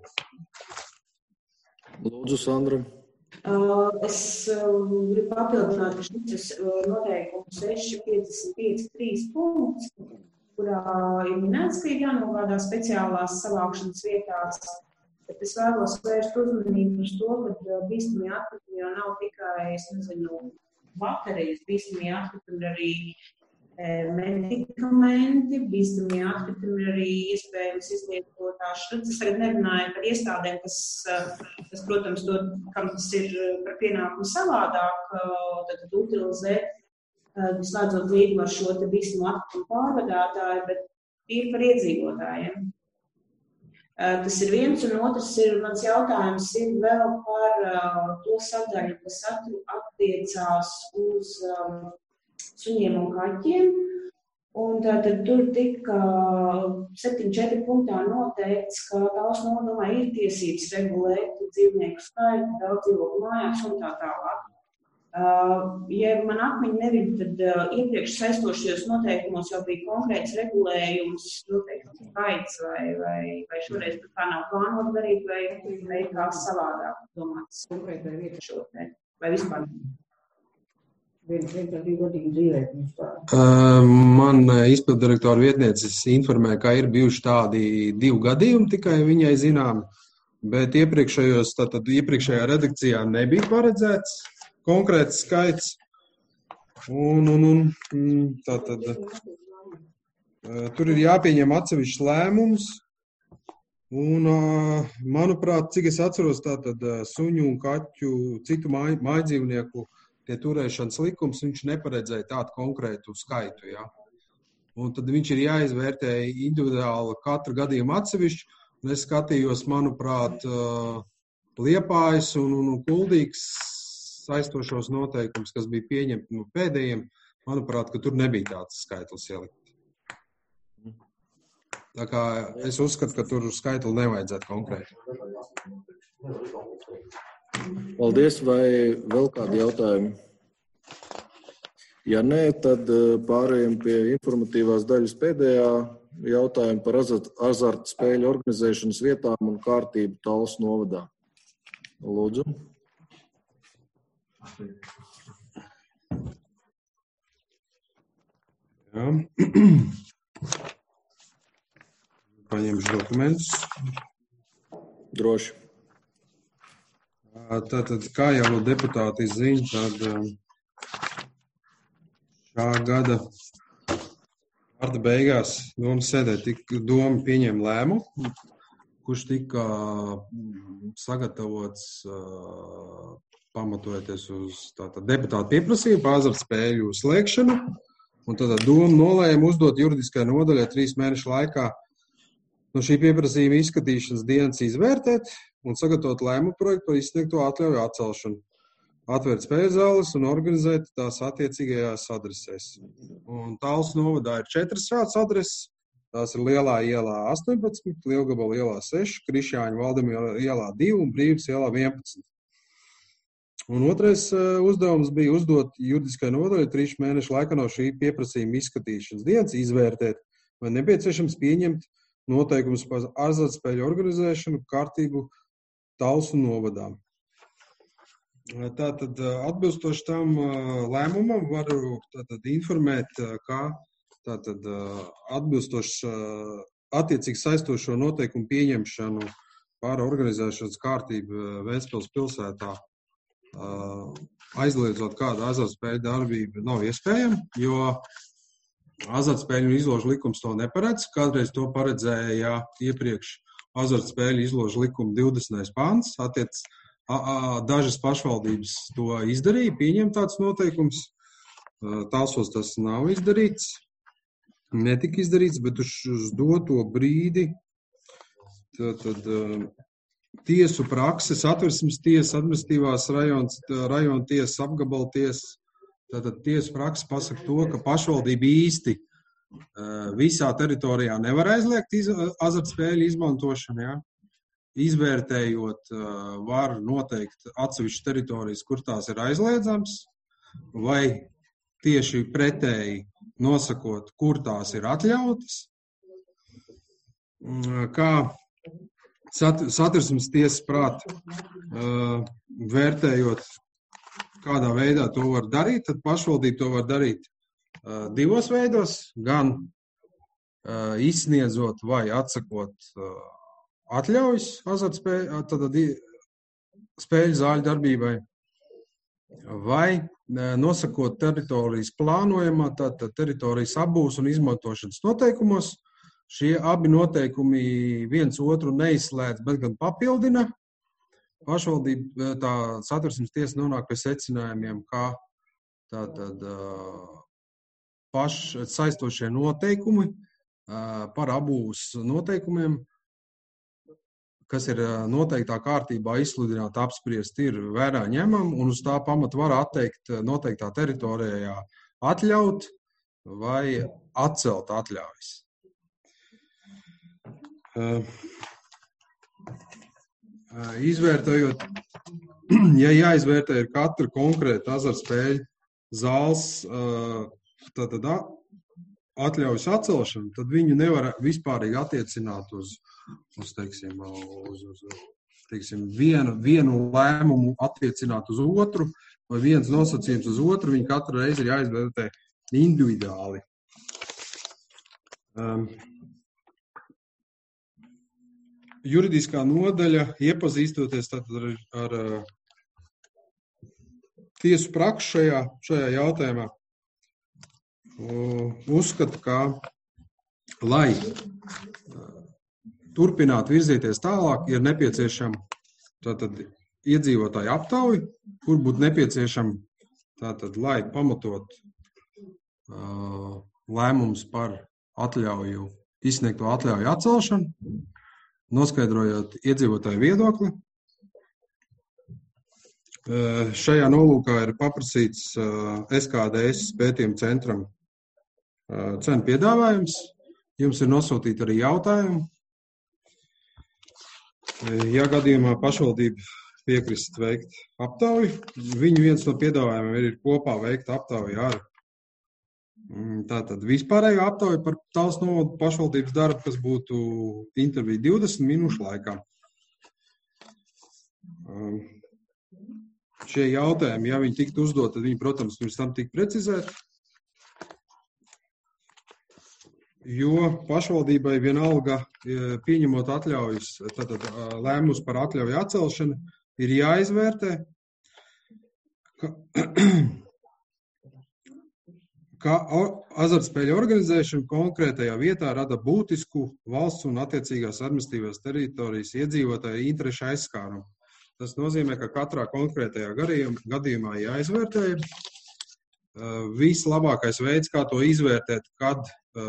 Lūdzu, Sandra. Es gribu papildināt, ka šis noteikums 6.55.3 punkts, kurā ir minēts, ka ir jānogādā speciālās savākšanas vietās. Bet es vēlos vērst uzmanību uz to, ka bīstamie atkritumi jau nav tikai, baterijas, bīstamie atkritumi ir arī medikamenti, bīstamie atkritumi ir arī iespējams izlietotās šķirtas. Es tagad nerunāju par iestādēm, kas protams, kam tas ir par pienākumu savādāk, tad utilizēt, slēdzot līgumu ar šo te bīstamo atkritumu pārvadātāju, bet ir par iedzīvotājiem. Tas ir viens, un otrs ir, mans jautājums ir vēl par to sadaļu, kas attiecās uz suņiem un kaķiem. Un tad tur tika 7.4 punktā noteikts, ka Talsu novadā ir tiesības regulēt dzīvnieku skaitu, daudz dzīvokļu mājās un tā tālāk. Ja man atmiņa nevīd, tad iepriekš saistošajos noteikumos jau bija konkrēts regulējums, noteikums skaits, vai šoreiz tā nav plānot darīt, vai kā savādāk domāts šo te, vai vispār? Man izpildirektora vietnieces informē, ka ir bijuši tādi 2 gadījumi tikai viņai zinām, bet iepriekšējā redakcijā nebija paredzēts konkrēts skaits. Tātad tur ir jāpieņem atsevišķs lēmums. Un, manuprāt, cik es atceros, tātad suņu un kaķu, citu mājdzīvnieku tie turēšanas likums, viņš neparedzēja tādu konkrētu skaitu. Ja? Un tad viņš ir jāizvērtē individuāli katru gadījumu atsevišķi. Un es skatījos, manuprāt, Liepājas un Kuldīgas saistošos noteikums, kas bija pieņemti no pēdējiem, manuprāt, ka tur nebija tāds skaitlis ielikt. Tā kā es uzskatu, ka tur skaitli nevajadzētu konkrēti. Paldies, vai vēl kādi jautājumi? Ja nē, tad pārējiem pie informatīvās daļas pēdējā jautājuma par azartspēļu organizēšanas vietām un kārtību Talsu novadā. Lūdzu. Jā. Paņemšu dokumentus. Droši. Tātad, kā jau deputāti zina, tad šā gada marta beigās domas sēdē doma pieņēma lēmumu, kurš tika sagatavots pamatojoties uz deputātu pieprasījumu par azartspēļu slēgšanu, un tad doma nolēma uzdot juridiskai nodaļai 3 mēnešu laikā no šī pieprasījuma izskatīšanas dienas izvērtēt un sagatavot lēmumu projektu par izsniegto atļauju atcelšanu, atvērt spēļu zāles un organizēt tās attiecīgajās adresēs. Un Talsu novadā ir 4 šādas adreses. Tās ir Lielā ielā 18, Lielgabala ielā 6, Krišjāņa Valdemira ielā 2 un Brīvības ielā 11. Un otrais uzdevums bija uzdot juridiskai nodaļai 3 mēnešu laikā no šī pieprasījuma izskatīšanas dienas izvērtēt, vai nepieciešams pieņemt noteikumus par azartspēļu organizēšanu kārtību Talsu novadā. Tātad atbilstoši tam lēmumam varu informēt, ka atbilstoši attiecīgi saistošo noteikumu pieņemšanu par organizēšanas kārtību Ventspils pilsētā aizliedzot kādu azartspēļu darbību nav iespējama, jo azartspēļu izložu likums to neparedz. Kādreiz to paredzēja iepriekš azartspēļu izložu likuma 20. pants. Dažas pašvaldības to izdarīja, pieņem tāds noteikums. Talsos tas nav izdarīts. Netika izdarīts, bet uz doto brīdi tiesu prakses, Satversmes tiesa, administratīvās rajona tiesas, apgabala tiesas, tātad tiesu prakses pasaka to, ka pašvaldība īsti visā teritorijā nevar aizliegt azartspēļu izmantošanu, ja? Izvērtējot, var noteikt atsevišķas teritorijas, kur tās ir aizliedzams, vai tieši pretēji nosakot, kur tās ir atļautas, kā Satversmes tiesas prāt, vērtējot, kādā veidā to var darīt, tad pašvaldība to var darīt 2 veidos, gan izsniedzot vai atsakot atļaujas spēļu zāļu darbībai, vai nosakot teritorijas plānojumā, tātad teritorijas apbūves un izmantošanas noteikumos. Šie abi noteikumi viens otru neizslēdz, bet gan papildina. Pašvaldība, tā Satversmes tiesa nonāk pie secinājumiem, ka tātad saistošie noteikumi par apbūves noteikumiem, kas ir noteiktā kārtībā izsludināti apspriest, ir vērā ņemam un uz tā pamata var atteikt noteiktā teritorijā atļaut vai atcelt atļaujas. izvērtējot, ja jāizvērtē ir katra konkrēta azartspēļu zāles tātad atļaujas atcelšana, tad viņu nevar vispārīgi attiecināt uz vienu lēmumu attiecināt uz otru, vai viens nosacījums uz otru, viņi katru reizi ir jāizvērtē individuāli. Juridiskā nodaļa, iepazīstoties ar tiesu praksu šajā jautājumā, uzskata, ka, lai turpinātu virzīties tālāk, ir nepieciešama tātad iedzīvotāju aptauja, kur būtu nepieciešama tātad, lai pamatot lēmums par izsniegto atļauju atcelšanu, noskaidrojot iedzīvotāju viedokli. Šajā nolūkā ir paprasīts SKDS pētījuma centram cenu piedāvājums. Jums ir nosūtīti arī jautājumi. Ja gadījumā pašvaldība piekrist veikt aptauju, viņu viens no piedāvājumiem ir kopā veikt aptauju ar tātad vispārējo aptauju par Talsu novada pašvaldības darbu, kas būtu intervija 20 minūšu laikā. Šie jautājumi, ja viņi tiktu uzdot, tad viņi, protams, pirms tam tik precizēt, jo pašvaldībai vienalga pieņemot atļaujas, tātad lēmumus par atļauju atcelšanu, ir jāizvērtē, ka azartspēļu organizēšana konkrētajā vietā rada būtisku valsts un attiecīgās administratīvās teritorijas iedzīvotāju interešu aizskārumu. Tas nozīmē, ka katrā konkrētajā gadījumā jāizvērtē. Vislabākais veids, kā to izvērtēt, kad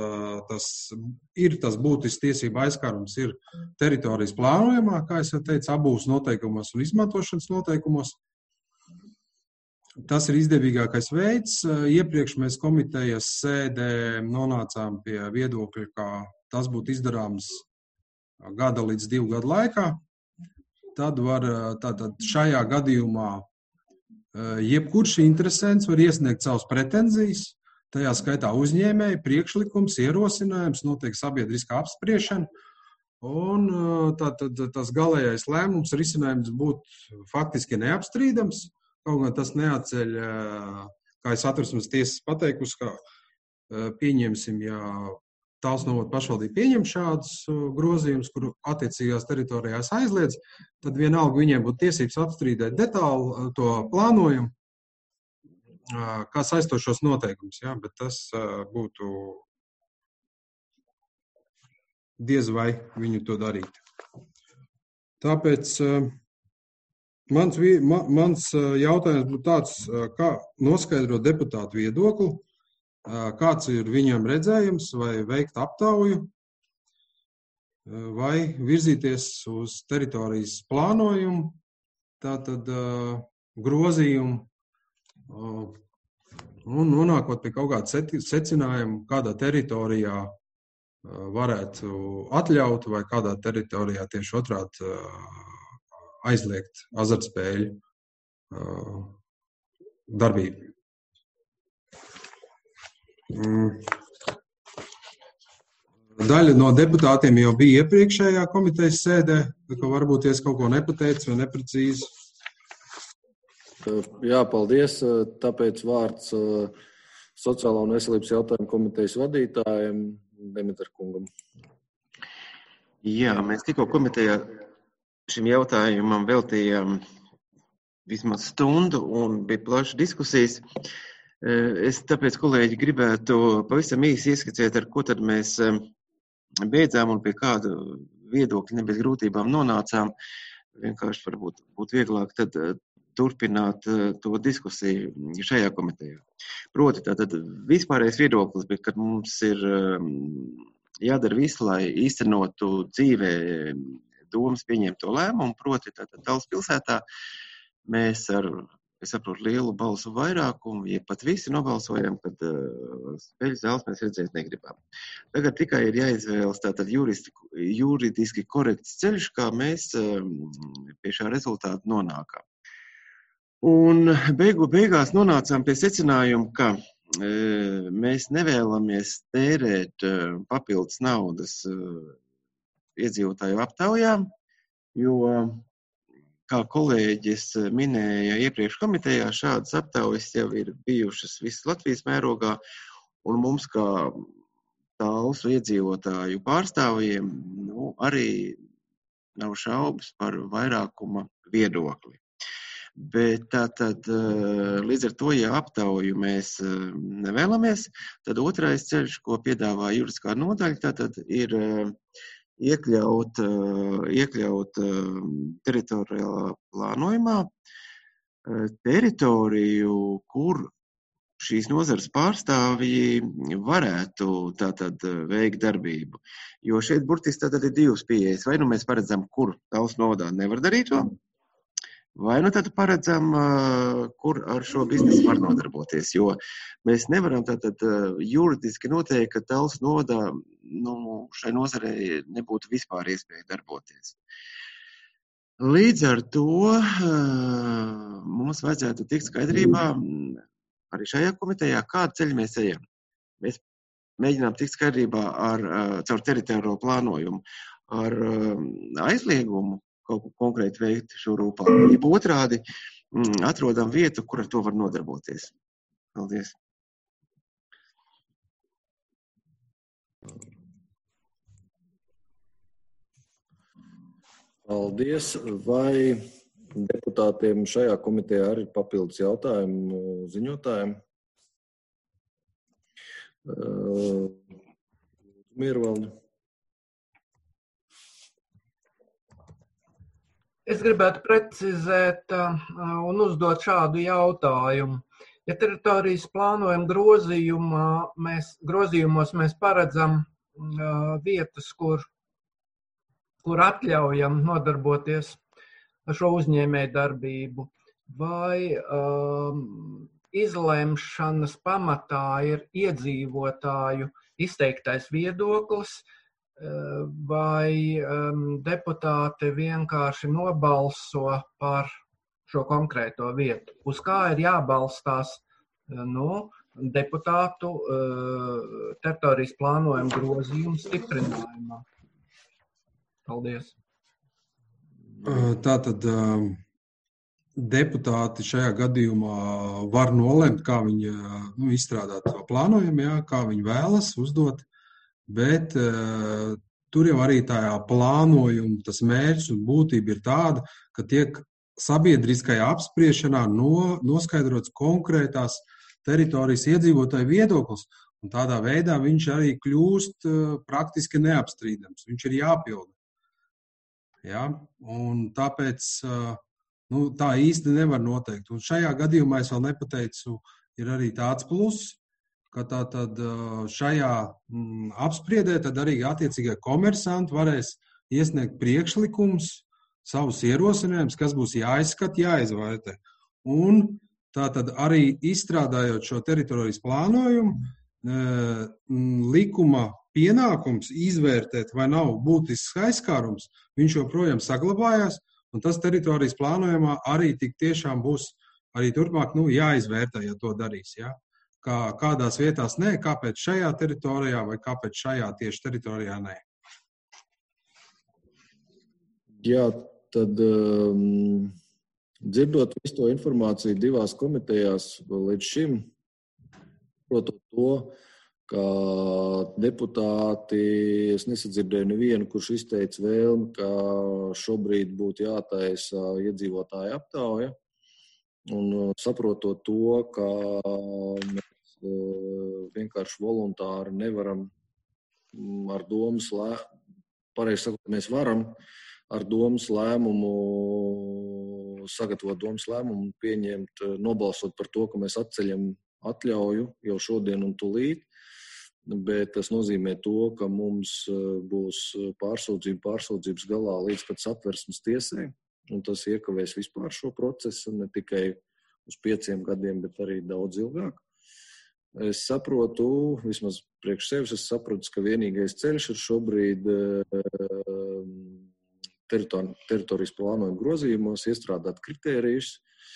tas būtisks tiesība aizskārums ir teritorijas plānojumā, kā es jau teicu, abūs noteikumos un izmantošanas noteikumos. Tas ir izdevīgākais veids. Iepriekš mēs komitejas sēdē nonācām pie viedokļa, ka tas būtu izdarāms gada līdz 2 gadu laikā. Tad šajā gadījumā jebkurš interesents var iesniegt savas pretenzijas, tajā skaitā uzņēmēji, priekšlikums, ierosinājums, notiek sabiedriskā apspriešana, un tas galējais lēmums, risinājums būtu faktiski neapstrīdams. Kaut gan tas neatceļ, kā es Satversmes tiesas pateikusi, ka pieņemsim, ja Talsu novada pašvaldība pieņem šādus grozījumus, kuru attiecīgās teritorijās aizliedz, tad vienalga viņiem būtu tiesības apstrīdēt detālu to plānojumu, kā saistošos noteikumus, ja? Bet tas būtu diez vai viņu to darīt. Tāpēc mans jautājums būtu tāds, kā noskaidrot deputātu viedokli, kāds ir viņam redzējums, vai veikt aptauju, vai virzīties uz teritorijas plānojumu, tātad grozījumu, un nonākot pie kaut kāda secinājuma, kādā teritorijā varētu atļaut, vai kādā teritorijā tieši otrādi aizliegt azartspēļu darbību. Daļa no deputātiem jau bija iepriekšējā komitejas sēdē, ka varbūt es kaut ko nepateicu vai neprecīzi. Jā, paldies. Tāpēc vārds Sociālā un veselības jautājumu komitejas vadītājiem Demetra kungam. Jā, mēs tikko komitejā šim jautājumam veltījām vismaz stundu un bija plašas diskusijas. Es tāpēc, kolēģi, gribētu pavisam īsi ieskicēt, ar ko tad mēs beidzām un pie kāda viedokļa nebez grūtībām nonācām. Vienkārši varbūt būtu vieglāk tad turpināt to diskusiju šajā komitejā. Proti, tātad vispārējais viedoklis bija, ka mums ir jādara visu, lai īstenotu dzīvē domas pieņemto lēmumu, proti, tātad Talsu pilsētā mēs ar es saprotu, lielu balsu vairākumu, ja pat visi nobalsojam, tad spēļu zāles mēs redzēt negribam. Tagad tikai ir jāizvēlas tātad juridiski korekts ceļš, kā mēs pie šā rezultāta nonākam. Un beigās nonācām pie secinājuma, ka mēs nevēlamies tērēt papildus naudas iedzīvotāju aptaujām, jo, kā kolēģis minēja iepriekš komitejā, šādas aptaujas jau ir bijušas visas Latvijas mērogā, un mums kā Talsu iedzīvotāju pārstāvjiem arī nav šaubas par vairākuma viedokli. Bet tātad līdz ar to, ja aptauju mēs nevēlamies, tad otrais ceļš, ko piedāvā juridiskā nodaļa, tātad ir iekļaut teritoriālā plānojumā teritoriju, kur šīs nozares pārstāvji varētu tātad veikt darbību. Jo šeit burtiski tātad ir divas pieejas. Vai nu mēs paredzam, kur Talsu novadā nevar darīt to, vai nu tad paredzam, kur ar šo biznesu var nodarboties, jo mēs nevaram tātad juridiski noteikt, ka Talsu novadā šai nozarei nebūtu vispār iespēja darboties. Līdz ar to mums vajadzētu tikt skaidrībā arī šajā komitejā, kādu ceļu mēs ejam. Mēs mēģinām tikt skaidrībā caur teritoriālo plānojumu, ar aizliegumu kaut ko konkrēti veikt šo rūpāku. Ja otrādi atrodam vietu, kur ar to var nodarboties. Paldies. Paldies. Vai deputātiem šajā komitejā arī ir papildus jautājumu ziņotājiem? Miervaldi. Es gribētu precizēt un uzdot šādu jautājumu. Ja teritorijas plānojuma grozījumos mēs paredzam vietas, kur atļaujam nodarboties ar šo uzņēmēju darbību, vai izlemšanas pamatā ir iedzīvotāju izteiktais viedoklis, vai deputāti vienkārši nobalso par šo konkrēto vietu, uz kā ir jābalstās deputātu teritorijas plānojuma grozījumu stiprinājumā. Paldies. Tātad deputāti šajā gadījumā var nolemt, kā viņi izstrādāt to plānojumu, kā viņi vēlas uzdot. Bet tur jau arī tajā plānojuma tas mērķis un būtība ir tāda, ka tiek sabiedriskajā apspriešanā noskaidrots konkrētās teritorijas iedzīvotāju viedoklis, un tādā veidā viņš arī kļūst praktiski neapstrīdams. Viņš ir jāpilda. Ja? Un tāpēc tā īsti nevar noteikt. Un šajā gadījumā es vēl nepateicu, ir arī tāds pluss, ka tātad šajā apspriedē tad arī attiecīgai komersanti varēs iesniegt priekšlikumus, savus ierosinājumus, kas būs jāizskata, jāizvērtē. Un tātad arī izstrādājot šo teritorijas plānojumu, likuma pienākums izvērtēt, vai nav būtisks aizskārums, viņš joprojām saglabājās, un tas teritorijas plānojumā arī tik tiešām būs arī turpmāk jāizvērtē, ja to darīs, ja? Kādās vietās nē, kāpēc šajā teritorijā vai kāpēc šajā tieši teritorijā nē. Jā, tad dzirdot visu to informāciju divās komitejās līdz šim, protot to, ka deputāti, es nesadzirdēju nevienu, kurš izteica vēlmi, ka šobrīd būtu jātaisa iedzīvotāja aptauja. Un saprotot to, ka mēs vienkārši voluntāri nevaram ar domas mēs varam ar domas lēmumu, sagatavot domas lēmumu, pieņemt, nobalsot par to, ka mēs atceļam atļauju jau šodien un tūlīt, bet tas nozīmē to, ka mums būs pārsūdzības galā līdz pat Satversmes tiesai. Un tas iekavēs vispār šo procesu, ne tikai uz 5 gadiem, bet arī daudz ilgāk. Es saprotu, vismaz priekš sevis, es saprotu, ka vienīgais ceļš ir šobrīd teritorijas plānojuma grozījumos iestrādāt kritērijus,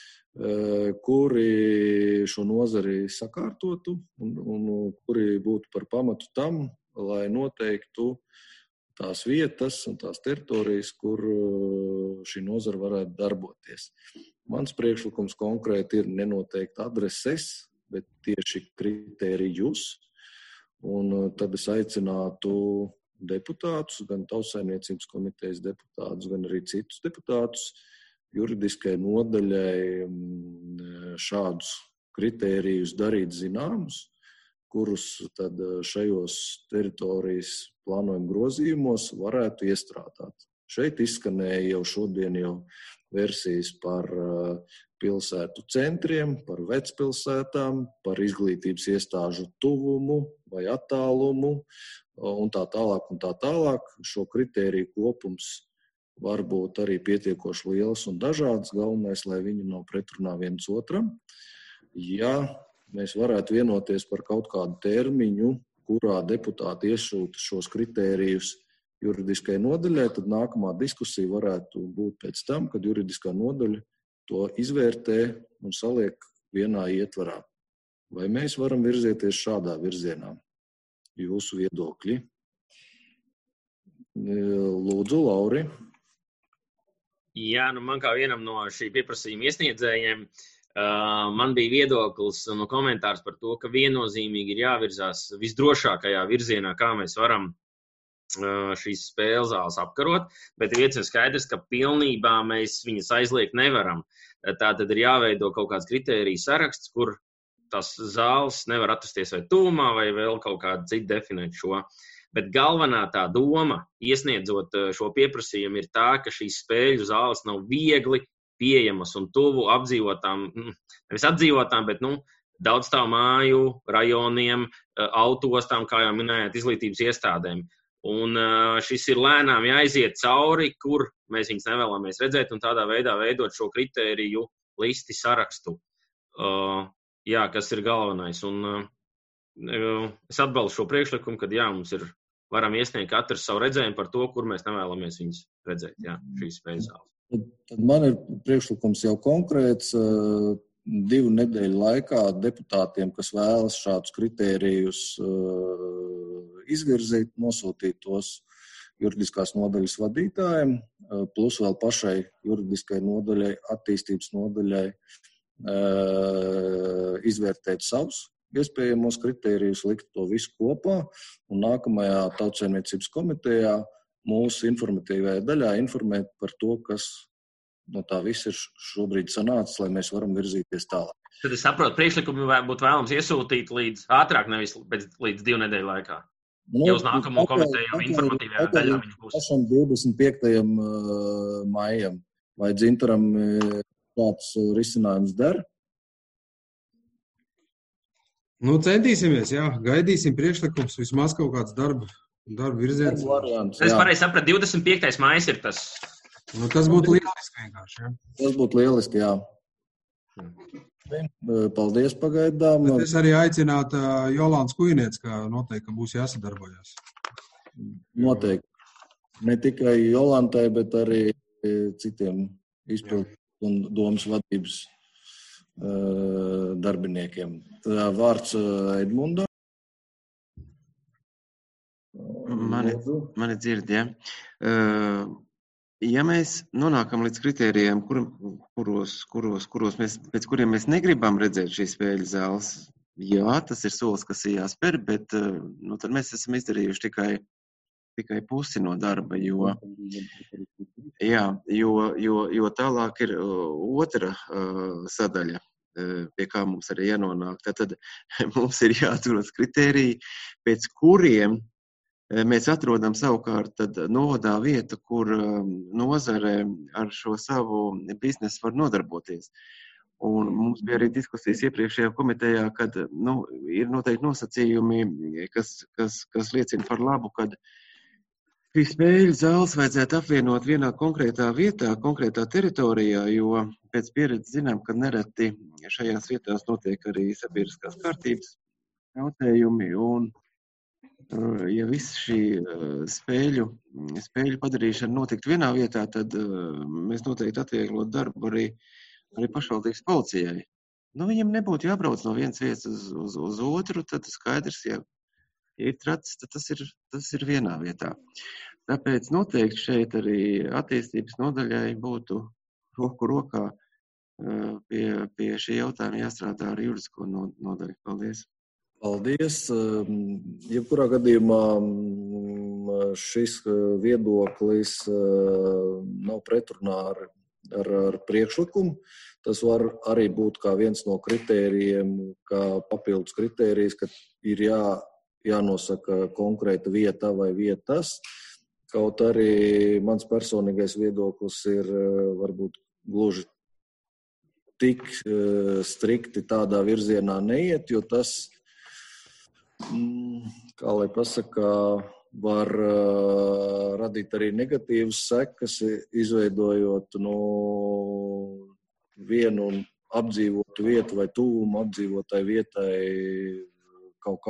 kuri šo nozari sakārtotu un kuri būtu par pamatu tam, lai noteiktu tās vietas un tās teritorijas, kur šī nozara varētu darboties. Mans priekšlikums konkrēti ir nenoteikt adreses, bet tieši kritērijus. Un tad es aicinātu deputātus, gan Tautsaimniecības komitejas deputātus, gan arī citus deputātus, juridiskai nodaļai šādus kritērijus darīt zināmus, kurus tad šajos teritorijas plānojuma grozījumos varētu iestrādāt. Šeit izskanēja jau šodien versijas par pilsētu centriem, par vecpilsētām, par izglītības iestāžu tuvumu vai attālumu un tā tālāk un tā tālāk. Šo kritēriju kopums var būt arī pietiekoši liels un dažāds. Galvenais, lai viņi nav pretrunā viens otram. Ja mēs varētu vienoties par kaut kādu termiņu, kurā deputāti iesūta šos kritērijus juridiskai nodaļai, tad nākamā diskusija varētu būt pēc tam, kad juridiskā nodaļa to izvērtē un saliek vienā ietvarā. Vai mēs varam virzieties šādā virzienā? Jūsu viedokļi. Lūdzu, Lauri. Jā, man kā vienam no šī pieprasījuma iesniedzējiem, man bija viedoklis un komentārs par to, ka viennozīmīgi ir jāvirzās visdrošākajā virzienā, kā mēs varam šīs spēles zāles apkarot, bet viens ir skaidrs, ka pilnībā mēs viņas aizliegt nevaram. Tātad ir jāveido kaut kāds kritēriju saraksts, kur tās zāles nevar atrasties vai tuvumā, vai vēl kaut kādu citu definēt šo. Bet galvenā tā doma, iesniedzot šo pieprasījumu, ir tā, ka šīs spēļu zāles nav viegli pieejamas un tuvu apdzīvotām, nevis apdzīvotām, bet daudzstāvu māju, rajoniem, autostām, kā jau minējāt, izglītības iestādēm. Un šis ir lēnām jāiziet cauri, kur mēs viņus nevēlamies redzēt, un tādā veidā veidot šo kritēriju listi sarakstu. Jā, kas ir galvenais. Un es atbalstu šo priekšlikumu, kad jā, mums ir varam iesniegt katrs savu redzējumu par to, kur mēs nevēlamies viņus redzēt, jā, šīs spēles zāles. Tad man ir priekšlikums jau konkrēts. 2 nedēļu laikā deputātiem, kas vēlas šādus kritērijus izvirzīt, nosūtīt tos juridiskās nodaļas vadītājiem, plus vēl pašai juridiskai nodaļai, attīstības nodaļai izvērtēt savus iespējamos kritērijus, likt to visu kopā un nākamajā Tautsaimniecības komitejā mūsu informatīvajā daļā informēt par to, kas no tā viss ir šobrīd sanācis, lai mēs varam virzīties tālāk. Tad es saprotu, priekšlikumi būtu vēlams iesūtīt līdz ātrāk, nevis līdz 2 nedēļu laikā. Ja uz nākamo komiteju informatīvajā daļā viņš būs. Pašam 25. maijam. Vai Dzintaram tāds risinājums der? Centīsimies, jā. Gaidīsim priekšlikums, vismaz kaut kāds darba virziens. Es pareizi sapratu, 25. maijs ir tas. Tas būtu lieliski vienkārši, jā. Tas būtu lieliski, jā. Paldies pagaidām. Bet es arī aicinātu Jolantas Kujnietes, ka noteikti būs jāsadarbojas. Noteikti. Ne tikai Jolantai, bet arī citiem izpildu un domas vadības darbiniekiem. Vārds Edmundam. Mani dzird, ja. Ja mēs nonākam līdz kritērijiem, pēc kuriem mēs negribam redzēt šīs spēļu zāles, jā, tas ir solis, kas ir jāspēr, bet tad mēs esam izdarījuši tikai pusi no darba, jo tālāk ir otra sadaļa, pie kā mums arī jānonāk. Tad mums ir jāatrod kritēriji, pēc kuriem mēs atrodam savukārt novadā vietu, kur nozare ar šo savu biznesu var nodarboties. Un mums bija arī diskusijas iepriekšējā komitejā, kad ir noteikti nosacījumi, kas liecina par labu, kad Šīs spēļu zāles vajadzētu apvienot vienā konkrētā vietā, konkrētā teritorijā, jo pēc pieredzes zinām, ka nereti šajās vietās notiek arī sabiedriskās kārtības jautājumi. Un, ja viss šī spēļu padarīšana notiktu vienā vietā, tad mēs noteikti atvieglot darbu arī pašvaldības policijai. Viņam nebūtu jābrauc no vienas vietas uz otru, tad skaidrs, ja ir tracis, tad tas ir vienā vietā. Tāpēc noteikti šeit arī attīstības nodaļai būtu roku rokā pie šī jautājuma jāstrādā ar juridisko nodaļu. Paldies! Paldies! Jebkurā gadījumā šis viedoklis nav pretrunā ar priekšlikumu. Tas var arī būt kā viens no kritērijiem, kā papildus kritērijs, ka ir jānosaka konkrēta vieta vai vietas. Kaut arī mans personīgais viedoklis ir varbūt gluži tik strikti tādā virzienā neiet, jo tas, kā lai pasaka, var radīt arī negatīvas sekas, izveidojot vienu apdzīvotu vietu vai tuvumu apdzīvotai vietai kaut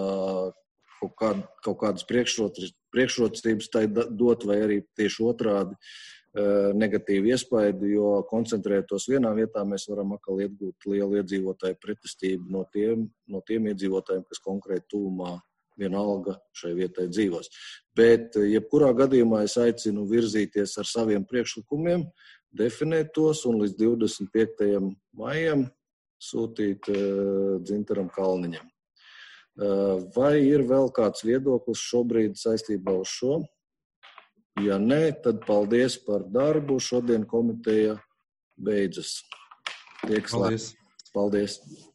kādas priekšrocības tai dot, vai arī tieši otrādi negatīvu iespaidu, jo koncentrētos vienā vietā mēs varam atkal iegūt lielu iedzīvotāju pretestību no tiem iedzīvotājiem, kas konkrēti tuvumā vienalga šai vietai dzīvos. Bet jebkurā gadījumā es aicinu virzīties ar saviem priekšlikumiem, definēt tos un līdz 25. maijam sūtīt Dzintaram Kalniņam. Vai ir vēl kāds viedoklis šobrīd saistībā uz šo? Ja nē, tad paldies par darbu. Šodien komiteja beidzas. Tiek slēgta. Paldies!